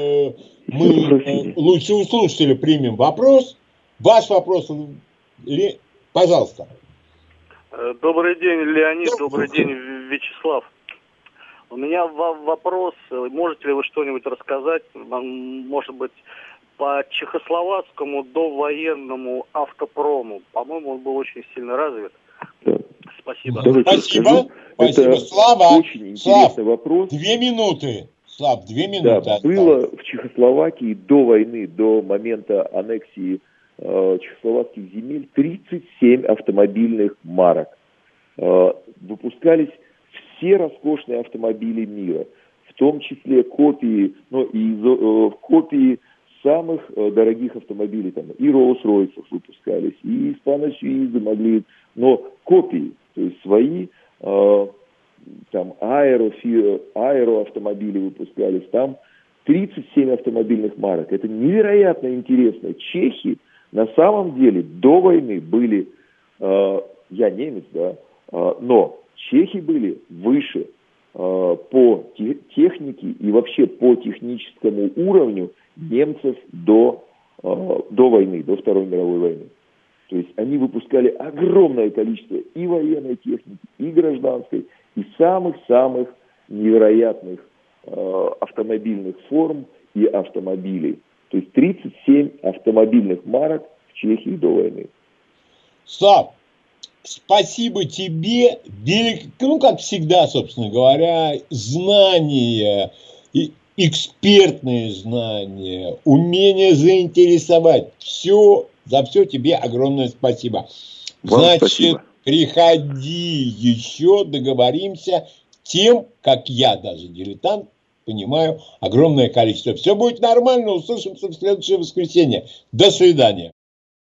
мы лучше у слушателя примем вопрос. Ваш вопрос, пожалуйста. Добрый день, Леонид, добрый день, Вячеслав. У меня вопрос, можете ли вы что-нибудь рассказать, может быть, по чехословацкому довоенному автопрому? По-моему, он был очень сильно развит. Да. Спасибо. Спасибо. Это Слава, очень интересный вопрос. 2 минуты. Слав, 2 минуты. Да, было в Чехословакии до войны, до момента аннексии чехословацких земель 37 автомобильных марок. Выпускались все роскошные автомобили мира, в том числе копии, копии самых дорогих автомобилей, там и Rolls-Royce выпускались, и испано-сюизы могли, но копии, то есть свои, там аэроавтомобили выпускались, там 37 автомобильных марок. Это невероятно интересно. Чехи на самом деле до войны были, я немец, да, но чехи были выше по технике и вообще по техническому уровню немцев до войны, до Второй мировой войны. То есть они выпускали огромное количество и военной техники, и гражданской, и самых-самых невероятных автомобильных форм и автомобилей. То есть 37 автомобильных марок в Чехии до войны. Слав, спасибо тебе. Как всегда, собственно говоря, знания, экспертные знания, умение заинтересовать. За все тебе огромное спасибо. Значит, спасибо. Приходи еще, договоримся. Тем, как я даже дилетант, понимаю огромное количество. Все будет нормально, услышимся в следующее воскресенье. До свидания.